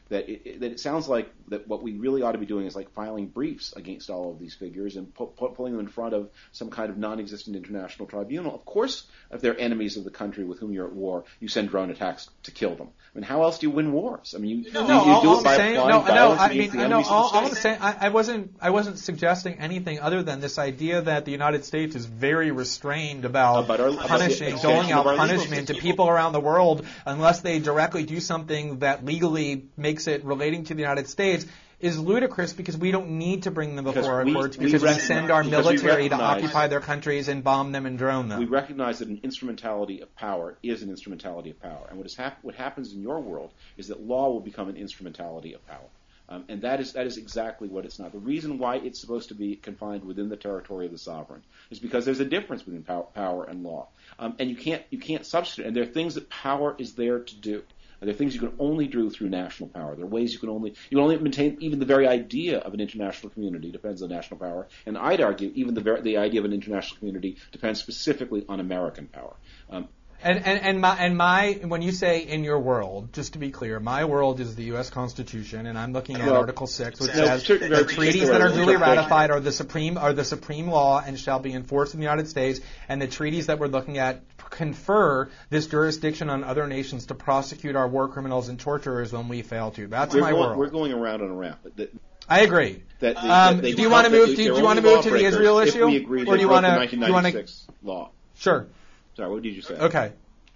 S1: that it, that it sounds like that what we really ought to be doing is like filing briefs against all of these figures and pu- pu- pulling them in front of some kind of non-existent international tribunal. Of course, if they're enemies of the country with whom you're at war, you send drone attacks to kill them. I mean, how else do you win wars? I mean, you,
S2: no,
S1: you,
S2: no,
S1: you
S2: all,
S1: do
S2: all
S1: it by
S2: I'm saying,
S1: applying
S2: no, no,
S1: violence
S2: I
S1: against
S2: mean,
S1: the
S2: no,
S1: enemies
S2: all,
S1: of the
S2: all I'm
S1: state.
S2: saying, I, I wasn't, I wasn't suggesting anything other than this idea that the United States is very restrained about,
S1: About our- about the
S2: punishing,
S1: extension
S2: doling
S1: of
S2: out
S1: our legal
S2: punishment to
S1: system.
S2: people around the world unless they directly do something that legally makes it relating to the United States is ludicrous because we don't need to bring them
S1: Because
S2: before our
S1: we-
S2: courts
S1: we
S2: because we,
S1: recognize-
S2: send our
S1: because we
S2: military to
S1: recognize-
S2: occupy their countries and bomb them and drone them.
S1: We recognize that an instrumentality of power is an instrumentality of power, and what is hap- what happens in your world is that law will become an instrumentality of power, um, and that is that is exactly what it's not. The reason why it's supposed to be confined within the territory of the sovereign is because there's a difference between power, power and law, um, and you can't you can't substitute. And there are things that power is there to do. And there are things you can only do through national power. There are ways you can only you can only maintain even the very idea of an international community depends on national power. And I'd argue even the ver- the idea of an international community depends specifically on American power. Um,
S2: And, and, and my, and my, when you say in your world, just to be clear, my world is the U S Constitution, and I'm looking at
S1: Well,
S2: Article six, which
S1: no,
S2: says
S1: certain
S2: the
S1: very
S2: treaties that are
S1: particular
S2: duly
S1: interpretation.
S2: ratified are the supreme, are the supreme law and shall be enforced in the United States, and the treaties that we're looking at confer this jurisdiction on other nations to prosecute our war criminals and torturers when we fail to. That's
S1: we're
S2: my
S1: going,
S2: world.
S1: We're going around and around. But the,
S2: I agree.
S1: that the,
S2: Um,
S1: that they
S2: do you want to
S1: become-
S2: move?
S1: that
S2: Do you
S1: they're
S2: want to
S1: only
S2: move to the
S1: lawbreakers
S2: Israel
S1: if
S2: issue,
S1: we agree
S2: or
S1: they
S2: do you
S1: broke
S2: want
S1: the
S2: to?
S1: nineteen
S2: Do you want to?
S1: ninety-six law?
S2: Sure.
S1: Sorry, what did you say?
S2: Okay.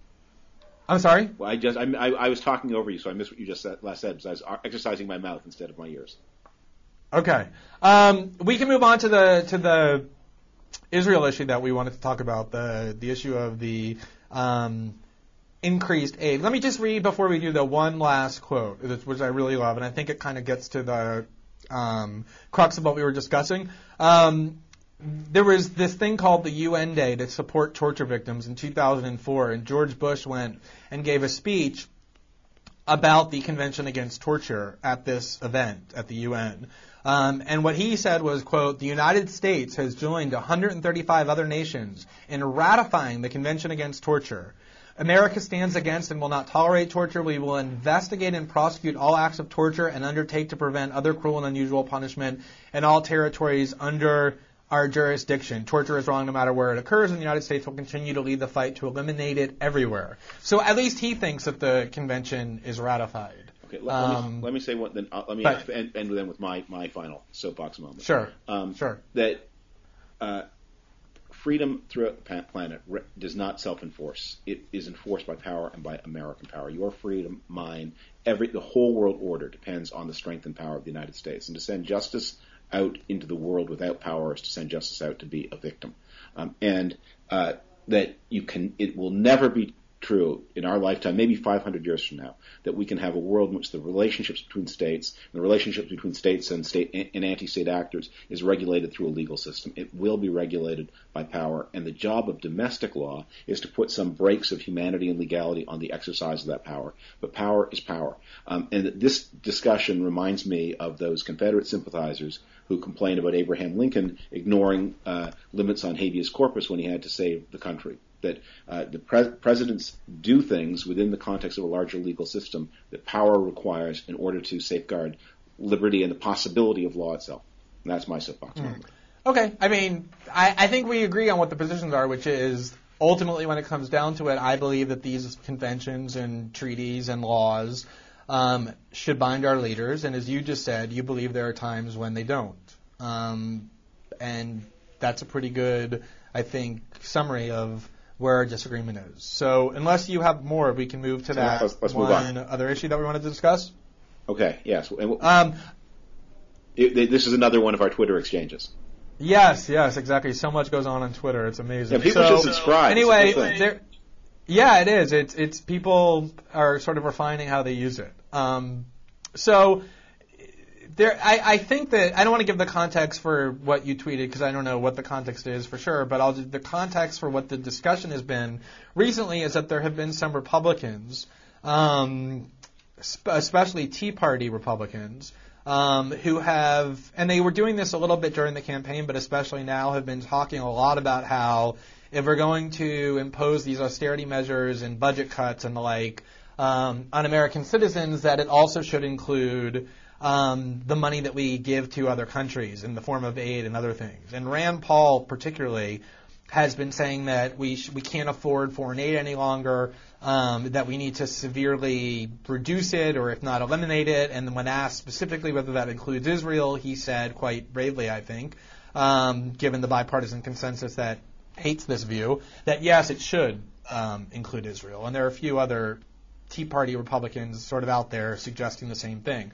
S2: I'm sorry.
S1: Well, I just I, I, I was talking over you, so I missed what you just said, last said. Because I was ar- exercising my mouth instead of my ears.
S2: Okay. Um, we can move on to the to the Israel issue that we wanted to talk about, the the issue of the um, increased aid. Let me just read before we do the one last quote, which I really love, and I think it kind of gets to the um, crux of what we were discussing. Um, there was this thing called the U N Day to support torture victims in two thousand four, and George Bush went and gave a speech about the Convention Against Torture at this event at the U N. Um, and what he said was, quote, the United States has joined one hundred thirty-five other nations in ratifying the Convention Against Torture. America stands against and will not tolerate torture. We will investigate and prosecute all acts of torture and undertake to prevent other cruel and unusual punishment in all territories under our jurisdiction. Torture is wrong no matter where it occurs, and the United States will continue to lead the fight to eliminate it everywhere. So at least he thinks that the convention is ratified.
S1: Okay, let,
S2: Um,
S1: let, me, let me say what. Then uh, let me
S2: but-
S1: end, end then with my, my final soapbox moment.
S2: Sure.
S1: Um,
S2: Sure.
S1: That uh, freedom throughout the planet re- does not self-enforce. It is enforced by power and by American power. Your freedom, mine, every the whole world order depends on the strength and power of the United States. And to send justice out into the world without power is to send justice out to be a victim. Um, and uh, that you can, it will never be true in our lifetime, maybe five hundred years from now, that we can have a world in which the relationships between states, and the relationships between states and state and anti-state actors is regulated through a legal system. It will be regulated by power, and the job of domestic law is to put some brakes of humanity and legality on the exercise of that power. But power is power. Um, and this discussion reminds me of those Confederate sympathizers who complained about Abraham Lincoln ignoring uh, limits on habeas corpus when he had to save the country. That uh, the pre- presidents do things within the context of a larger legal system that power requires in order to safeguard liberty and the possibility of law itself. And that's my soapbox.
S2: Mm. Okay. I mean, I, I think we agree on what the positions are, which is ultimately when it comes down to it, I believe that these conventions and treaties and laws um, should bind our leaders. And as you just said, you believe there are times when they don't. Um, and that's a pretty good, I think, summary of where our disagreement is. So unless you have more, we can move to that
S1: let's, let's
S2: one
S1: move on.
S2: other issue that we wanted to discuss.
S1: Okay, yes. And
S2: Um,
S1: it, this is another one of our Twitter exchanges.
S2: yes, yes, exactly. So much goes on on Twitter. It's amazing.
S1: Yeah, people
S2: so,
S1: should subscribe.
S2: Anyway,
S1: It's a good thing.
S2: there, yeah, it is. It's it's people are sort of refining how they use it. Um, so there, I, I think that I don't want to give the context for what you tweeted because I don't know what the context is for sure. But I'll the context for what the discussion has been recently is that there have been some Republicans, um, sp- especially Tea Party Republicans, um, who have, and they were doing this a little bit during the campaign, but especially now have been talking a lot about how if we're going to impose these austerity measures and budget cuts and the like, um, on American citizens, that it also should include um, the money that we give to other countries in the form of aid and other things. And Rand Paul particularly has been saying that we sh- we can't afford foreign aid any longer, um, that we need to severely reduce it or if not eliminate it. And when asked specifically whether that includes Israel, he said quite bravely, I think, um, given the bipartisan consensus that hates this view, that yes, it should um, include Israel. And there are a few other Tea Party Republicans sort of out there suggesting the same thing.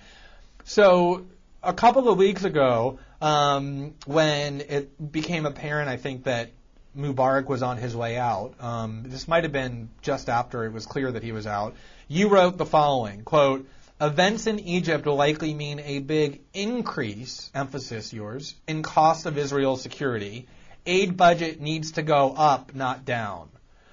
S2: So a couple of weeks ago, um, when it became apparent, I think, that Mubarak was on his way out, um, this might have been just after it was clear that he was out, you wrote the following, quote, "Events in Egypt will likely mean a big increase," emphasis yours, "in cost of Israel's security. Aid budget needs to go up, not down."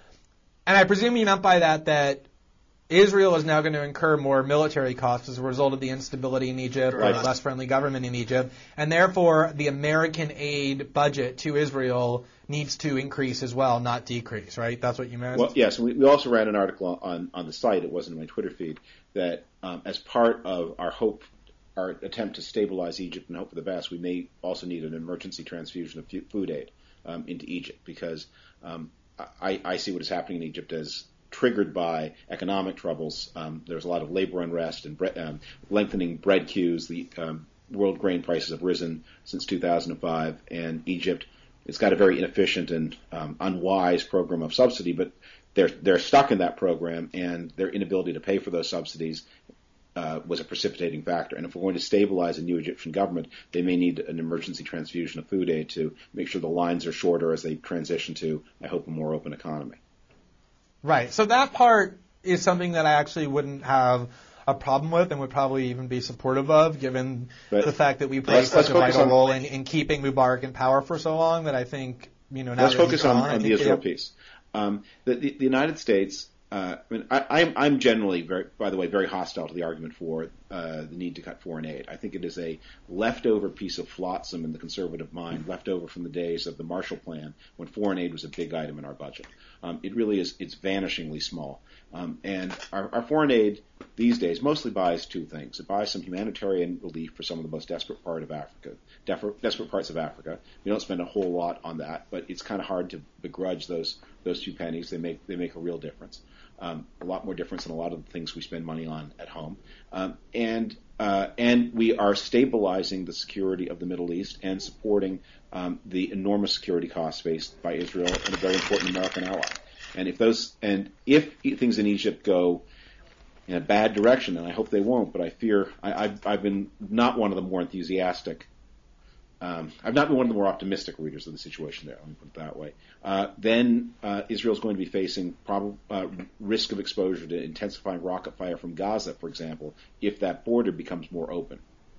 S2: And I presume you meant by that that Israel is now going to incur more military costs as a result of the instability in Egypt
S1: right.
S2: or the less friendly government in Egypt, and therefore the American aid budget to Israel needs to increase as well, not decrease, right? That's what you meant?
S1: Well, yes. We, we also ran an article on, on the site, it wasn't in my Twitter feed, that um, as part of our hope, our attempt to stabilize Egypt and hope for the best, we may also need an emergency transfusion of food aid um, into Egypt, because um, I, I see what is happening in Egypt as triggered by economic troubles. Um, there's a lot of labor unrest and bre- um, lengthening bread queues. The um, world grain prices have risen since two thousand five, and Egypt, it's got a very inefficient and um, unwise program of subsidy, but they're they're stuck in that program, and their inability to pay for those subsidies uh, was a precipitating factor. And if we're going to stabilize a new Egyptian government, they may need an emergency transfusion of food aid to make sure the lines are shorter as they transition to, I hope, a more open economy.
S2: Right. So that part is something that I actually wouldn't have a problem with and would probably even be supportive of, given but the fact that we played such a vital on, role in, in keeping Mubarak in power for so long, that I think, you know, now
S1: let's
S2: that
S1: focus
S2: he's
S1: on,
S2: gone,
S1: on the Israel piece. Um, the, the, the United States, uh, I mean, I, I'm, I'm generally, very, by the way, very hostile to the argument for uh, the need to cut foreign aid. I think it is a leftover piece of flotsam in the conservative mind, left over from the days of the Marshall Plan, when foreign aid was a big item in our budget. Um, it really is, it's vanishingly small. Um, and our, our foreign aid these days mostly buys two things. It buys some humanitarian relief for some of the most desperate part of Africa, def- desperate parts of Africa. We don't spend a whole lot on that, but it's kind of hard to begrudge those those two pennies. They make they make a real difference, um, a lot more difference than a lot of the things we spend money on at home. Um, and uh, and we are stabilizing the security of the Middle East and supporting um, the enormous security costs faced by Israel and a very important American ally. And if those and if things in Egypt go in a bad direction, and I hope they won't, but I fear I, I've, I've been not one of the more enthusiastic. Um, I've not been one of the more optimistic readers of the situation there. Let me put it that way. Uh, then uh, Israel is going to be facing prob- uh, risk of exposure to intensifying rocket fire from Gaza, for example, if that border becomes more open.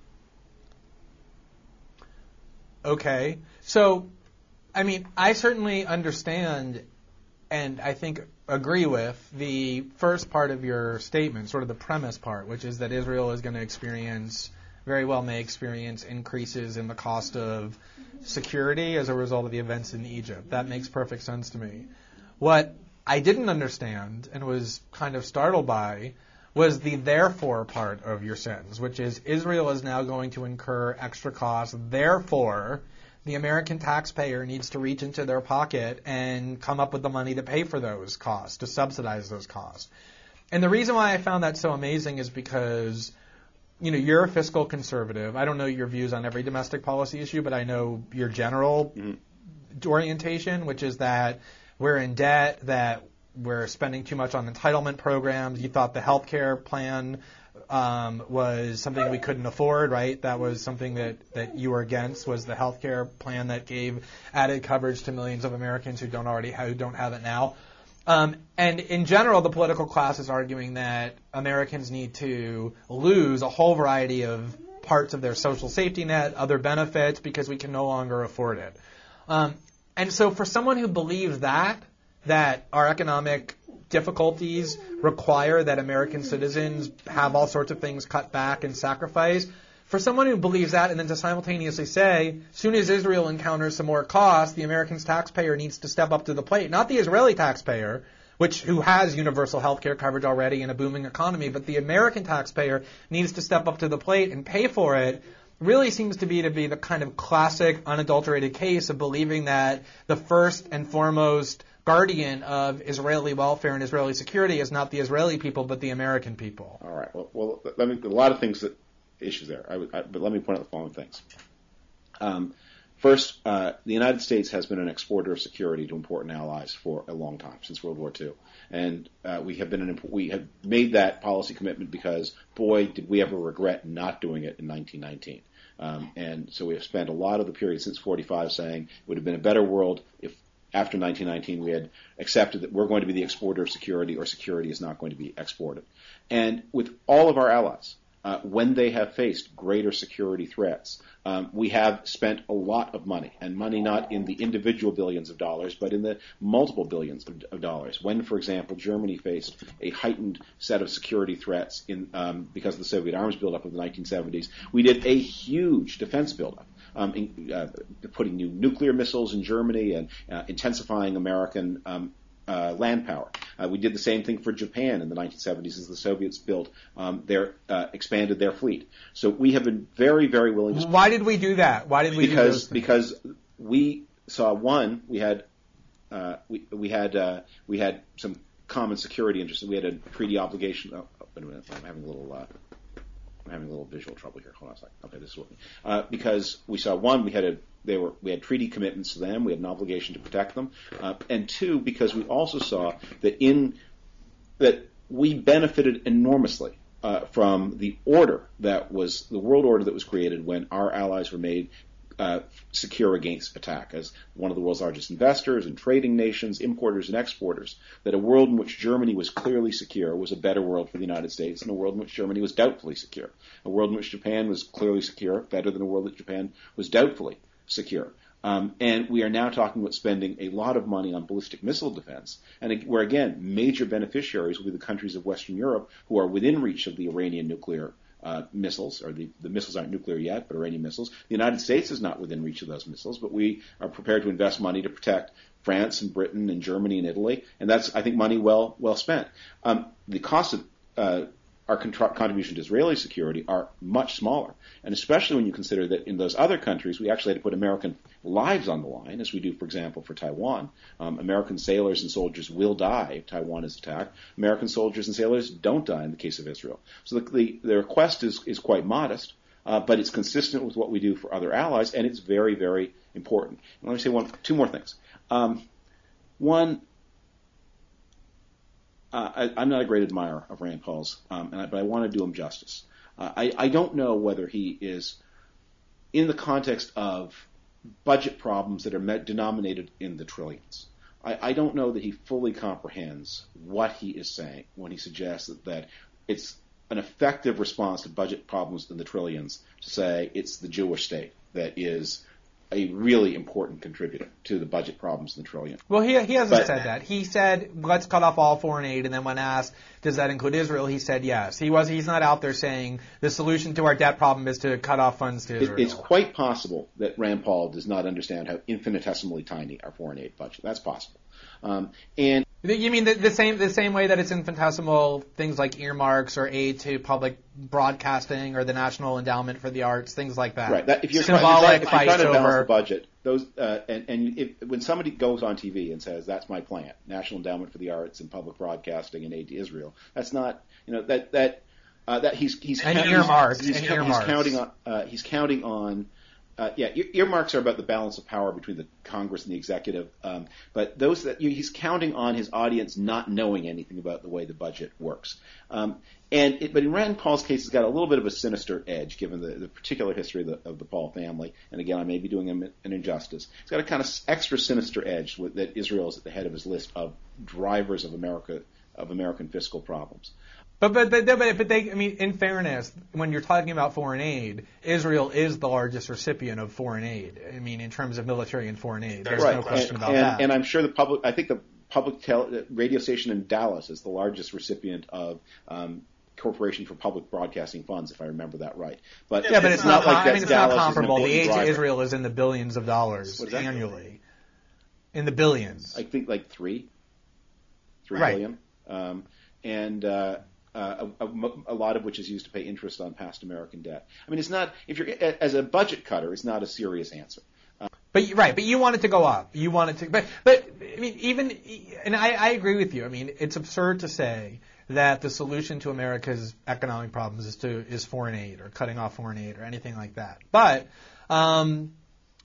S2: Okay, so I mean, I certainly understand. And I think agree with the first part of your statement, sort of the premise part, which is that Israel is going to experience, very well may experience, increases in the cost of security as a result of the events in Egypt. That makes perfect sense to me. What I didn't understand and was kind of startled by was the therefore part of your sentence, which is Israel is now going to incur extra costs, therefore the American taxpayer needs to reach into their pocket and come up with the money to pay for those costs, to subsidize those costs. And the reason why I found that so amazing is because, you know, you're a fiscal conservative. I don't know your views on every domestic policy issue, but I know your general mm-hmm. orientation, which is that we're in debt, that we're spending too much on entitlement programs. You thought the health care plan Um, was something we couldn't afford, right? That was something that, that you were against, was the health care plan that gave added coverage to millions of Americans who don't already have, who don't have it now. Um, and in general, the political class is arguing that Americans need to lose a whole variety of parts of their social safety net, other benefits, because we can no longer afford it. Um, and so for someone who believes that, that our economic difficulties require that American citizens have all sorts of things cut back and sacrifice, for someone who believes that and then to simultaneously say, as soon as Israel encounters some more costs, the American taxpayer needs to step up to the plate. Not the Israeli taxpayer, which who has universal health care coverage already and a booming economy, but the American taxpayer needs to step up to the plate and pay for it, really seems to be to be the kind of classic, unadulterated case of believing that the first and foremost guardian of Israeli welfare and Israeli security is not the Israeli people, but the American people.
S1: All right. Well, well let me, a lot of things that issues there, I, I, but let me point out the following things. Um, First, uh, the United States has been an exporter of security to important allies for a long time, since World War Two, and uh, we have been an, we have made that policy commitment because, boy, did we ever regret not doing it in nineteen nineteen. Um, and so we have spent a lot of the period since forty-five saying it would have been a better world if, after nineteen nineteen, we had accepted that we're going to be the exporter of security, or security is not going to be exported. And with all of our allies, Uh, when they have faced greater security threats, um, we have spent a lot of money, and money not in the individual billions of dollars, but in the multiple billions of, of dollars. When, for example, Germany faced a heightened set of security threats in, um, because of the Soviet arms buildup of the nineteen seventies, we did a huge defense buildup, um, in, uh, putting new nuclear missiles in Germany and uh, intensifying American um, Uh, land power. Uh, we did the same thing for Japan in the nineteen seventies as the Soviets built um, their uh, expanded their fleet. So we have been very, very willing to.
S2: Why did we do that? Why did we
S1: because,
S2: do those things?
S1: Because we saw one, we had uh, we we had uh, we had some common security interests. We had a treaty obligation. Oh, wait a minute, I'm having a little. Uh, I'm having a little visual trouble here. Hold on a second. Okay, this is working. Uh, because we saw one, we had a they were we had treaty commitments to them. We had an obligation to protect them, uh, and two, because we also saw that in that we benefited enormously uh, from the order that was the world order that was created when our allies were made uh, secure against attack as one of the world's largest investors and trading nations, importers and exporters. That a world in which Germany was clearly secure was a better world for the United States than a world in which Germany was doubtfully secure. A world in which Japan was clearly secure, better than a world that Japan was doubtfully secure. Um, and we are now talking about spending a lot of money on ballistic missile defense, and where, again, major beneficiaries will be the countries of Western Europe who are within reach of the Iranian nuclear uh, missiles, or the, the missiles aren't nuclear yet, but Iranian missiles. The United States is not within reach of those missiles, but we are prepared to invest money to protect France and Britain and Germany and Italy, and that's, I think, money well well spent. Um, the cost of uh, our contra- contribution to Israeli security are much smaller, and especially when you consider that in those other countries we actually had to put American lives on the line, as we do, for example, for Taiwan. Um, American sailors and soldiers will die if Taiwan is attacked. American soldiers and sailors don't die in the case of Israel. So the, the, the request is, is quite modest, uh, but it's consistent with what we do for other allies, and it's very, very important. And let me say one, two more things. Um, one, Uh, I, I'm not a great admirer of Rand Paul's, um, and I, but I want to do him justice. Uh, I, I don't know whether he is, in the context of budget problems that are met, denominated in the trillions, I, I don't know that he fully comprehends what he is saying when he suggests that, that it's an effective response to budget problems in the trillions to say it's the Jewish state that is a really important contributor to the budget problems in the trillion.
S2: Well, he he hasn't
S1: but,
S2: said that. He said, let's cut off all foreign aid, and then when asked, does that include Israel, he said yes. He was He's not out there saying the solution to our debt problem is to cut off funds to Israel.
S1: It, it's quite possible that Rand Paul does not understand how infinitesimally tiny our foreign aid budget. That's possible. Um, and
S2: You mean the, the same the same way that it's infinitesimal things like earmarks or aid to public broadcasting or the National Endowment for the Arts, things like that?
S1: Right. That, if you're
S2: symbolic
S1: trying, if you're trying to balance
S2: over
S1: the budget, those uh, and, and if, when somebody goes on T V and says that's my plan, National Endowment for the Arts and public broadcasting and aid to Israel, that's not you know that that uh, that he's he's
S2: and
S1: he's,
S2: earmarks
S1: he's,
S2: and
S1: he's,
S2: earmarks.
S1: he's counting on uh, he's counting on. Uh, yeah, earmarks are about the balance of power between the Congress and the executive, um, but those that he's counting on his audience not knowing anything about the way the budget works. Um, and it, but in Rand Paul's case, it's got a little bit of a sinister edge, given the, the particular history of the, of the Paul family. And again, I may be doing him an injustice. It's got a kind of extra sinister edge with, that Israel is at the head of his list of drivers of America of American fiscal problems.
S2: But but but but, but they, I mean, in fairness, when you're talking about foreign aid, Israel is the largest recipient of foreign aid. I mean, in terms of military and foreign aid, there's
S1: right.
S2: no question
S1: and,
S2: about
S1: and,
S2: that.
S1: And I'm sure the public, I think the public tele, radio station in Dallas is the largest recipient of um, Corporation for Public Broadcasting Funds, if I remember that right. But
S2: yeah, but it's, it's not.
S1: like
S2: I mean, it's
S1: Dallas
S2: not comparable. The aid
S1: driver.
S2: to Israel is in the billions of dollars annually. In the billions.
S1: I think like three. three
S2: right.
S1: billion, um, and uh, uh, a, a, a lot of which is used to pay interest on past American debt. I mean, it's not if you're as a budget cutter, it's not a serious answer.
S2: But right, but you want it to go up. You want it to, but but I mean, even and I, I agree with you. I mean, it's absurd to say that the solution to America's economic problems is to is foreign aid or cutting off foreign aid or anything like that. But um,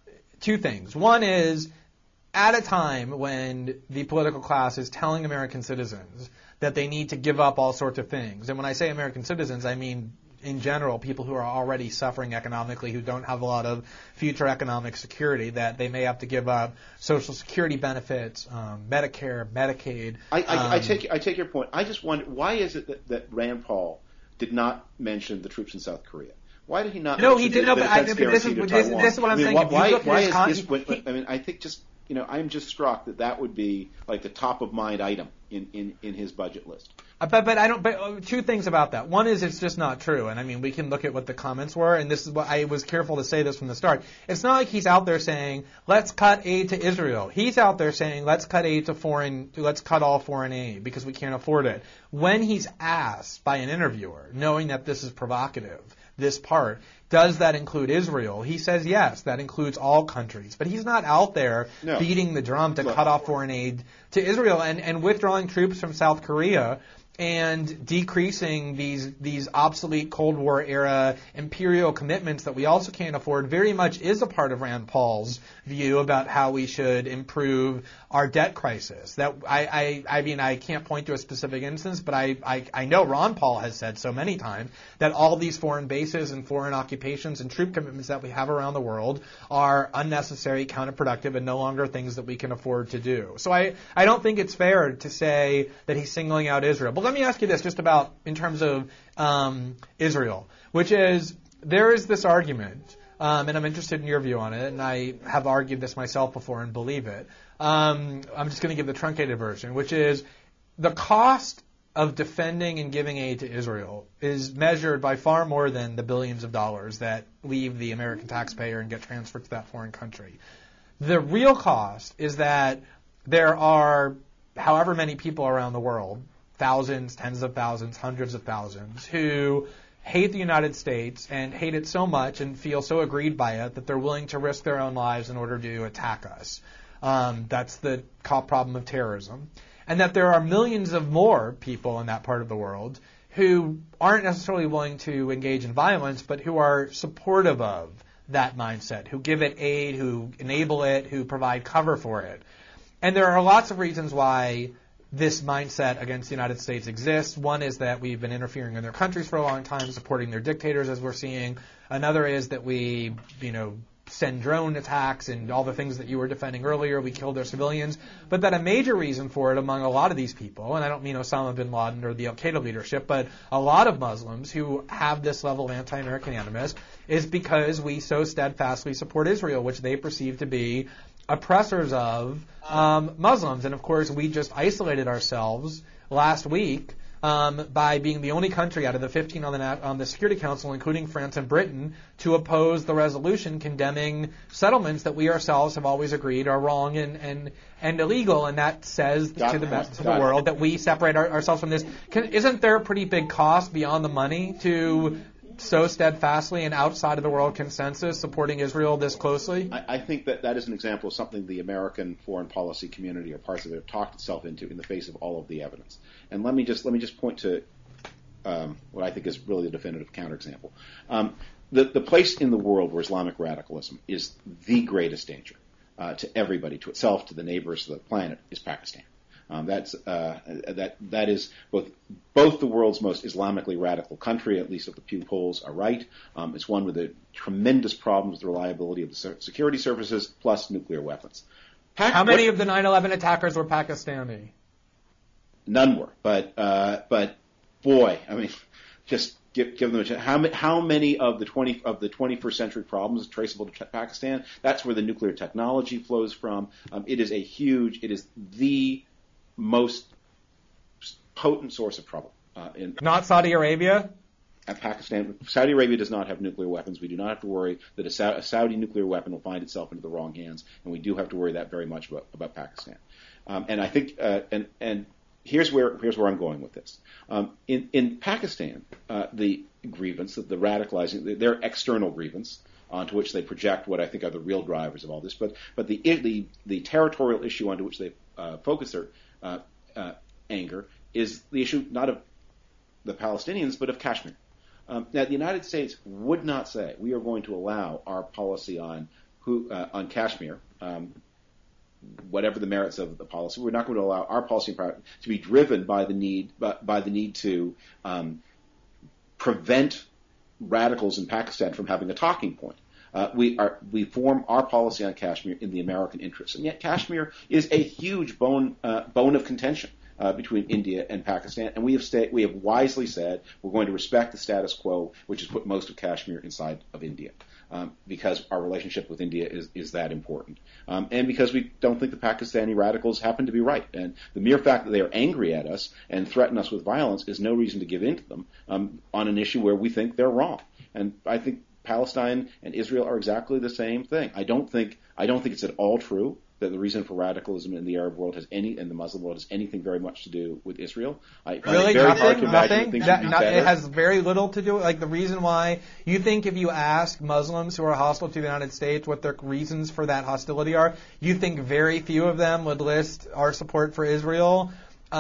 S2: two things. One is at a time when the political class is telling American citizens that they need to give up all sorts of things, and when I say American citizens, I mean in general, people who are already suffering economically, who don't have a lot of future economic security, that they may have to give up Social Security benefits, um, Medicare, Medicaid.
S1: I, I,
S2: um,
S1: I take I take your point. I just wonder, why is it that, that Rand Paul did not mention the troops in South Korea? Why did he not?
S2: No, he
S1: mention
S2: did.
S1: the,
S2: No,
S1: the
S2: but I,
S1: defense
S2: but this is
S1: guarantee to
S2: this,
S1: Taiwan?
S2: this is what I'm
S1: I mean,
S2: saying.
S1: Why,
S2: If you
S1: why,
S2: look at
S1: why
S2: his
S1: is
S2: con-
S1: this?
S2: he-
S1: When,
S2: he-
S1: I mean, I think just you know, I'm just struck that that would be like the top of mind item in, in, in his budget list.
S2: Uh, But but I don't. But uh, two things about that. One is it's just not true, and I mean we can look at what the comments were, and this is what I was careful to say this from the start. It's not like he's out there saying let's cut aid to Israel. He's out there saying let's cut aid to foreign, let's cut all foreign aid because we can't afford it. When he's asked by an interviewer, knowing that this is provocative, this part, does that include Israel? He says yes, that includes all countries. But he's not out there
S1: No.
S2: beating the drum to
S1: Look.
S2: cut off foreign aid to Israel and, and withdrawing troops from South Korea and decreasing these these obsolete Cold War era imperial commitments that we also can't afford very much is a part of Rand Paul's view about how we should improve our debt crisis. That I I, I mean I can't point to a specific instance, but I, I I know Ron Paul has said so many times that all these foreign bases and foreign occupations and troop commitments that we have around the world are unnecessary, counterproductive, and no longer things that we can afford to do. So I I don't think it's fair to say that he's singling out Israel. But let me ask you this, just about in terms of um, Israel, which is there is this argument, um, and I'm interested in your view on it, and I have argued this myself before and believe it. Um, I'm just going to give the truncated version, which is the cost of defending and giving aid to Israel is measured by far more than the billions of dollars that leave the American taxpayer and get transferred to that foreign country. The real cost is that there are however many people around the world, thousands, tens of thousands, hundreds of thousands, who hate the United States and hate it so much and feel so aggrieved by it that they're willing to risk their own lives in order to attack us. Um, that's the problem of terrorism. And that there are millions of more people in that part of the world who aren't necessarily willing to engage in violence, but who are supportive of that mindset, who give it aid, who enable it, who provide cover for it. And there are lots of reasons why this mindset against the United States exists. One is that we've been interfering in their countries for a long time, supporting their dictators, as we're seeing. Another is that we, you know, send drone attacks and all the things that you were defending earlier. We kill their civilians. But that a major reason for it among a lot of these people, and I don't mean Osama bin Laden or the Al-Qaeda leadership, but a lot of Muslims who have this level of anti-American animus, is because we so steadfastly support Israel, which they perceive to be oppressors of um, Muslims. And, of course, we just isolated ourselves last week um, by being the only country out of the fifteen on the, on the Security Council, including France and Britain, to oppose the resolution condemning settlements that we ourselves have always agreed are wrong and, and, and illegal. And that says
S1: Got
S2: to the,
S1: it.
S2: to the
S1: Got it.
S2: world that we separate our, ourselves from this. Can, isn't there a pretty big cost beyond the money to so steadfastly and outside of the world consensus supporting Israel this closely?
S1: I, I think that that is an example of something the American foreign policy community or parts of it have talked itself into in the face of all of the evidence. And let me just let me just point to um, what I think is really the definitive counterexample. Um, the the place in the world where Islamic radicalism is the greatest danger uh, to everybody, to itself, to the neighbors, to the planet, is Pakistan. Um, that's uh, that that is both both the world's most Islamically radical country, at least if the Pew polls are right. Um, it's one with a tremendous problems with the reliability of the security services, plus nuclear weapons.
S2: Pac- How many what, of the nine eleven attackers were Pakistani?
S1: None were, but uh, but boy, I mean, just give, give them a chance. How, how many of the twenty of the twenty-first century problems are traceable to Pakistan? That's where the nuclear technology flows from. Um, it is a huge. It is the most potent source of trouble. Uh, in
S2: Not Saudi Arabia?
S1: At Pakistan. Saudi Arabia does not have nuclear weapons. We do not have to worry that a, Sa- a Saudi nuclear weapon will find itself into the wrong hands, and we do have to worry that very much about, about Pakistan. Um, and I think, uh, and, and here's where here's where I'm going with this. Um, in in Pakistan, uh, the grievance, the, the radicalizing, their external grievance, onto which they project what I think are the real drivers of all this, but but the the, the territorial issue onto which they uh, focus their uh, uh, anger is the issue not of the Palestinians but of Kashmir. Um, now, the United States would not say we are going to allow our policy on who uh, on Kashmir. Um, whatever the merits of the policy, we're not going to allow our policy to be driven by the need by, by the need to um, prevent radicals in Pakistan from having a talking point. Uh, we are we form our policy on Kashmir in the American interest, and yet Kashmir is a huge bone uh, bone of contention uh, between India and Pakistan, and we have sta- we have wisely said we're going to respect the status quo, which has put most of Kashmir inside of India. Um, because our relationship with India is, is that important. Um, and because we don't think the Pakistani radicals happen to be right. And the mere fact that they are angry at us and threaten us with violence is no reason to give in to them um, on an issue where we think they're wrong. And I think Palestine and Israel are exactly the same thing. I don't think I don't think it's at all true that the reason for radicalism in the Arab world has any, and the Muslim world has anything very much to do with Israel. I find
S2: really,
S1: it very
S2: nothing,
S1: hard to imagine
S2: nothing.
S1: that things
S2: That,
S1: would be
S2: not,
S1: better.
S2: it has very little to do. Like the reason why you think if you ask Muslims who are hostile to the United States what their reasons for that hostility are, you think very few of them would list our support for Israel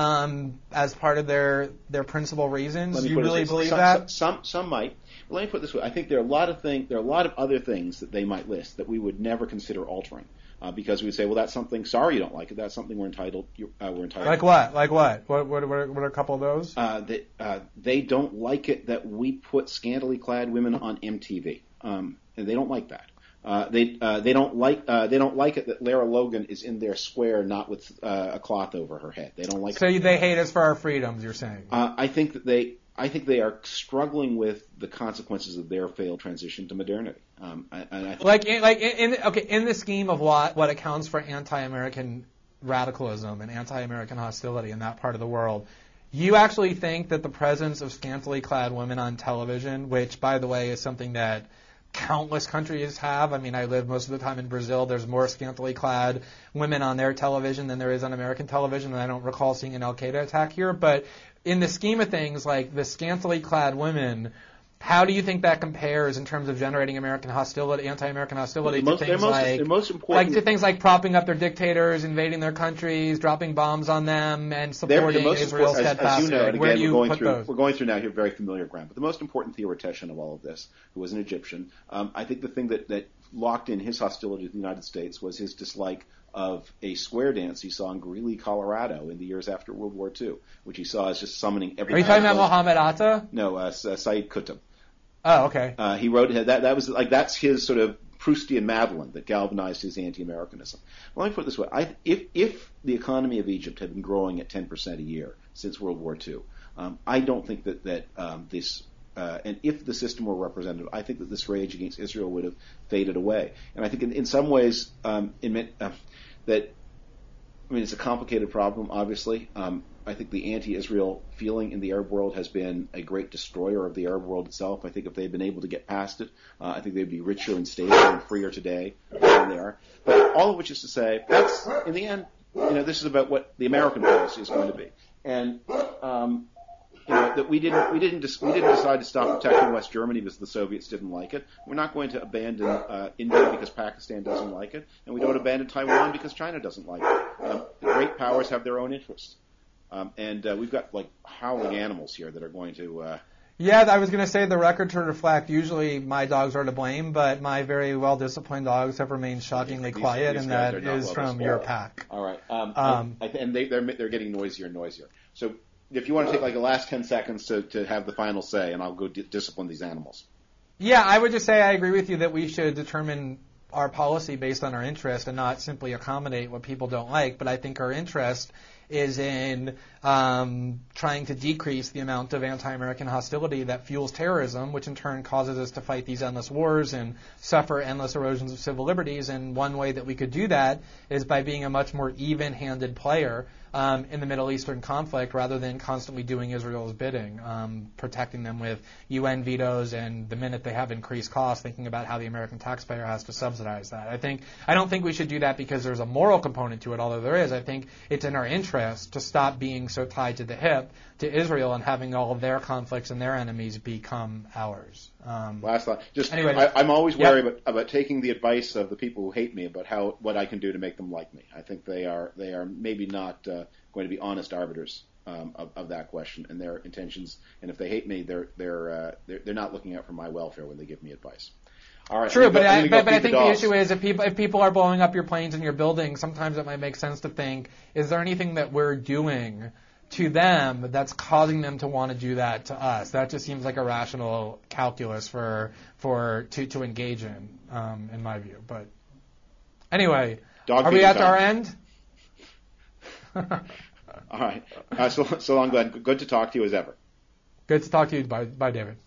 S2: um, as part of their their principal reasons.
S1: Let me
S2: You
S1: put it
S2: really
S1: this way.
S2: believe
S1: some,
S2: that?
S1: Some, some some might. Let me put it this way. I think there are a lot of things. There are a lot of other things that they might list that we would never consider altering, uh, because we would say, well, that's something. Sorry, you don't like it. That's something we're entitled. Uh, we're entitled.
S2: Like what? Like what? What? What? What are, what are a couple of those?
S1: Uh, that uh, they don't like it that we put scantily clad women on M T V, um, and they don't like that. Uh, they uh, they don't like uh, they don't like it that Lara Logan is in their square, not with uh, a cloth over her head. They don't like.
S2: So
S1: it.
S2: they hate us for our freedoms. You're saying?
S1: Uh, I think that they. I think they are struggling with the consequences of their failed transition to modernity. Um, and I think
S2: like, in, like in, in okay, in the scheme of what what accounts for anti-American radicalism and anti-American hostility in that part of the world, you actually think that the presence of scantily clad women on television, which, by the way, is something that countless countries have. I mean, I live most of the time in Brazil. There's more scantily clad women on their television than there is on American television, and I don't recall seeing an Al-Qaeda attack here. But in the scheme of things, like the scantily clad women, how do you think that compares in terms of generating American hostility, anti-American hostility
S1: most,
S2: to things
S1: most,
S2: like,
S1: most important,
S2: like to things like propping up their dictators, invading their countries, dropping bombs on them, and supporting Israel's steadfastly?
S1: As, as you know, and
S2: Where
S1: again,
S2: do you
S1: we're going
S2: put
S1: through
S2: those?
S1: we're going through now here very familiar ground. But the most important theoretician of all of this, who was an Egyptian, um, I think the thing that, that locked in his hostility to the United States was his dislike of a square dance he saw in Greeley, Colorado, in the years after World War Two, which he saw as just summoning every.
S2: Are you talking about Mohammed Atta?
S1: No, uh, Saeed Qutb.
S2: Oh, okay.
S1: Uh, he wrote that. That was like that's his sort of Proustian Madeline that galvanized his anti-Americanism. Well, let me put it this way: I, if if the economy of Egypt had been growing at ten percent a year since World War Two, um, I don't think that that um, this. Uh, and if the system were representative, I think that this rage against Israel would have faded away. And I think in, in some ways, um, in, uh, that I mean, it's a complicated problem. Obviously, um, I think the anti-Israel feeling in the Arab world has been a great destroyer of the Arab world itself. I think if they'd been able to get past it, uh, I think they'd be richer and stabler and freer today than they are. But all of which is to say, that's in the end, you know, this is about what the American policy is going to be. And um, you know, that we didn't we didn't we didn't decide to stop protecting West Germany because the Soviets didn't like it. We're not going to abandon uh, India because Pakistan doesn't like it, and we don't abandon Taiwan because China doesn't like it. Um, the great powers have their own interests, um, and uh, we've got like howling animals here that are going to. Uh,
S2: Yeah, I was going to say the record to reflect. Usually, my dogs are to blame, but my very well-disciplined dogs have remained shockingly
S1: these,
S2: quiet,
S1: these
S2: and
S1: guys
S2: that
S1: are not
S2: is
S1: well
S2: from
S1: disciplined.
S2: your pack.
S1: All right, um,
S2: Um,
S1: I, I, and they they're they're getting noisier and noisier. So. If you want to take like the last ten seconds to, to have the final say, and I'll go d- discipline these animals.
S2: Yeah, I would just say I agree with you that we should determine our policy based on our interest and not simply accommodate what people don't like. But I think our interest is in um, trying to decrease the amount of anti-American hostility that fuels terrorism, which in turn causes us to fight these endless wars and suffer endless erosions of civil liberties. And one way that we could do that is by being a much more even-handed player Um, in the Middle Eastern conflict rather than constantly doing Israel's bidding, um, protecting them with U N vetoes and the minute they have increased costs, thinking about how the American taxpayer has to subsidize that. I think I don't think we should do that because there's a moral component to it, although there is. I think it's in our interest interest to stop being so tied to the hip to Israel and having all of their conflicts and their enemies become ours. Um,
S1: Last thought. Just
S2: anyway,
S1: I, I'm always
S2: yeah.
S1: wary about, about taking the advice of the people who hate me about how what I can do to make them like me. I think they are they are maybe not uh, going to be honest arbiters um, of, of that question and their intentions. And if they hate me, they're they're uh, they're, they're not looking out for my welfare when they give me advice. All right.
S2: True, but
S1: go,
S2: I, but, but I think the,
S1: the
S2: issue is if people if people are blowing up your planes and your buildings, sometimes it might make sense to think: is there anything that we're doing to them that's causing them to want to do that to us? That just seems like a rational calculus for for to to engage in, um, in my view. But anyway,
S1: Dog
S2: are we at
S1: time.
S2: our end?
S1: All right. Uh, so so long, Glenn. Good to talk to you as ever.
S2: Good to talk to you. Bye, bye, David.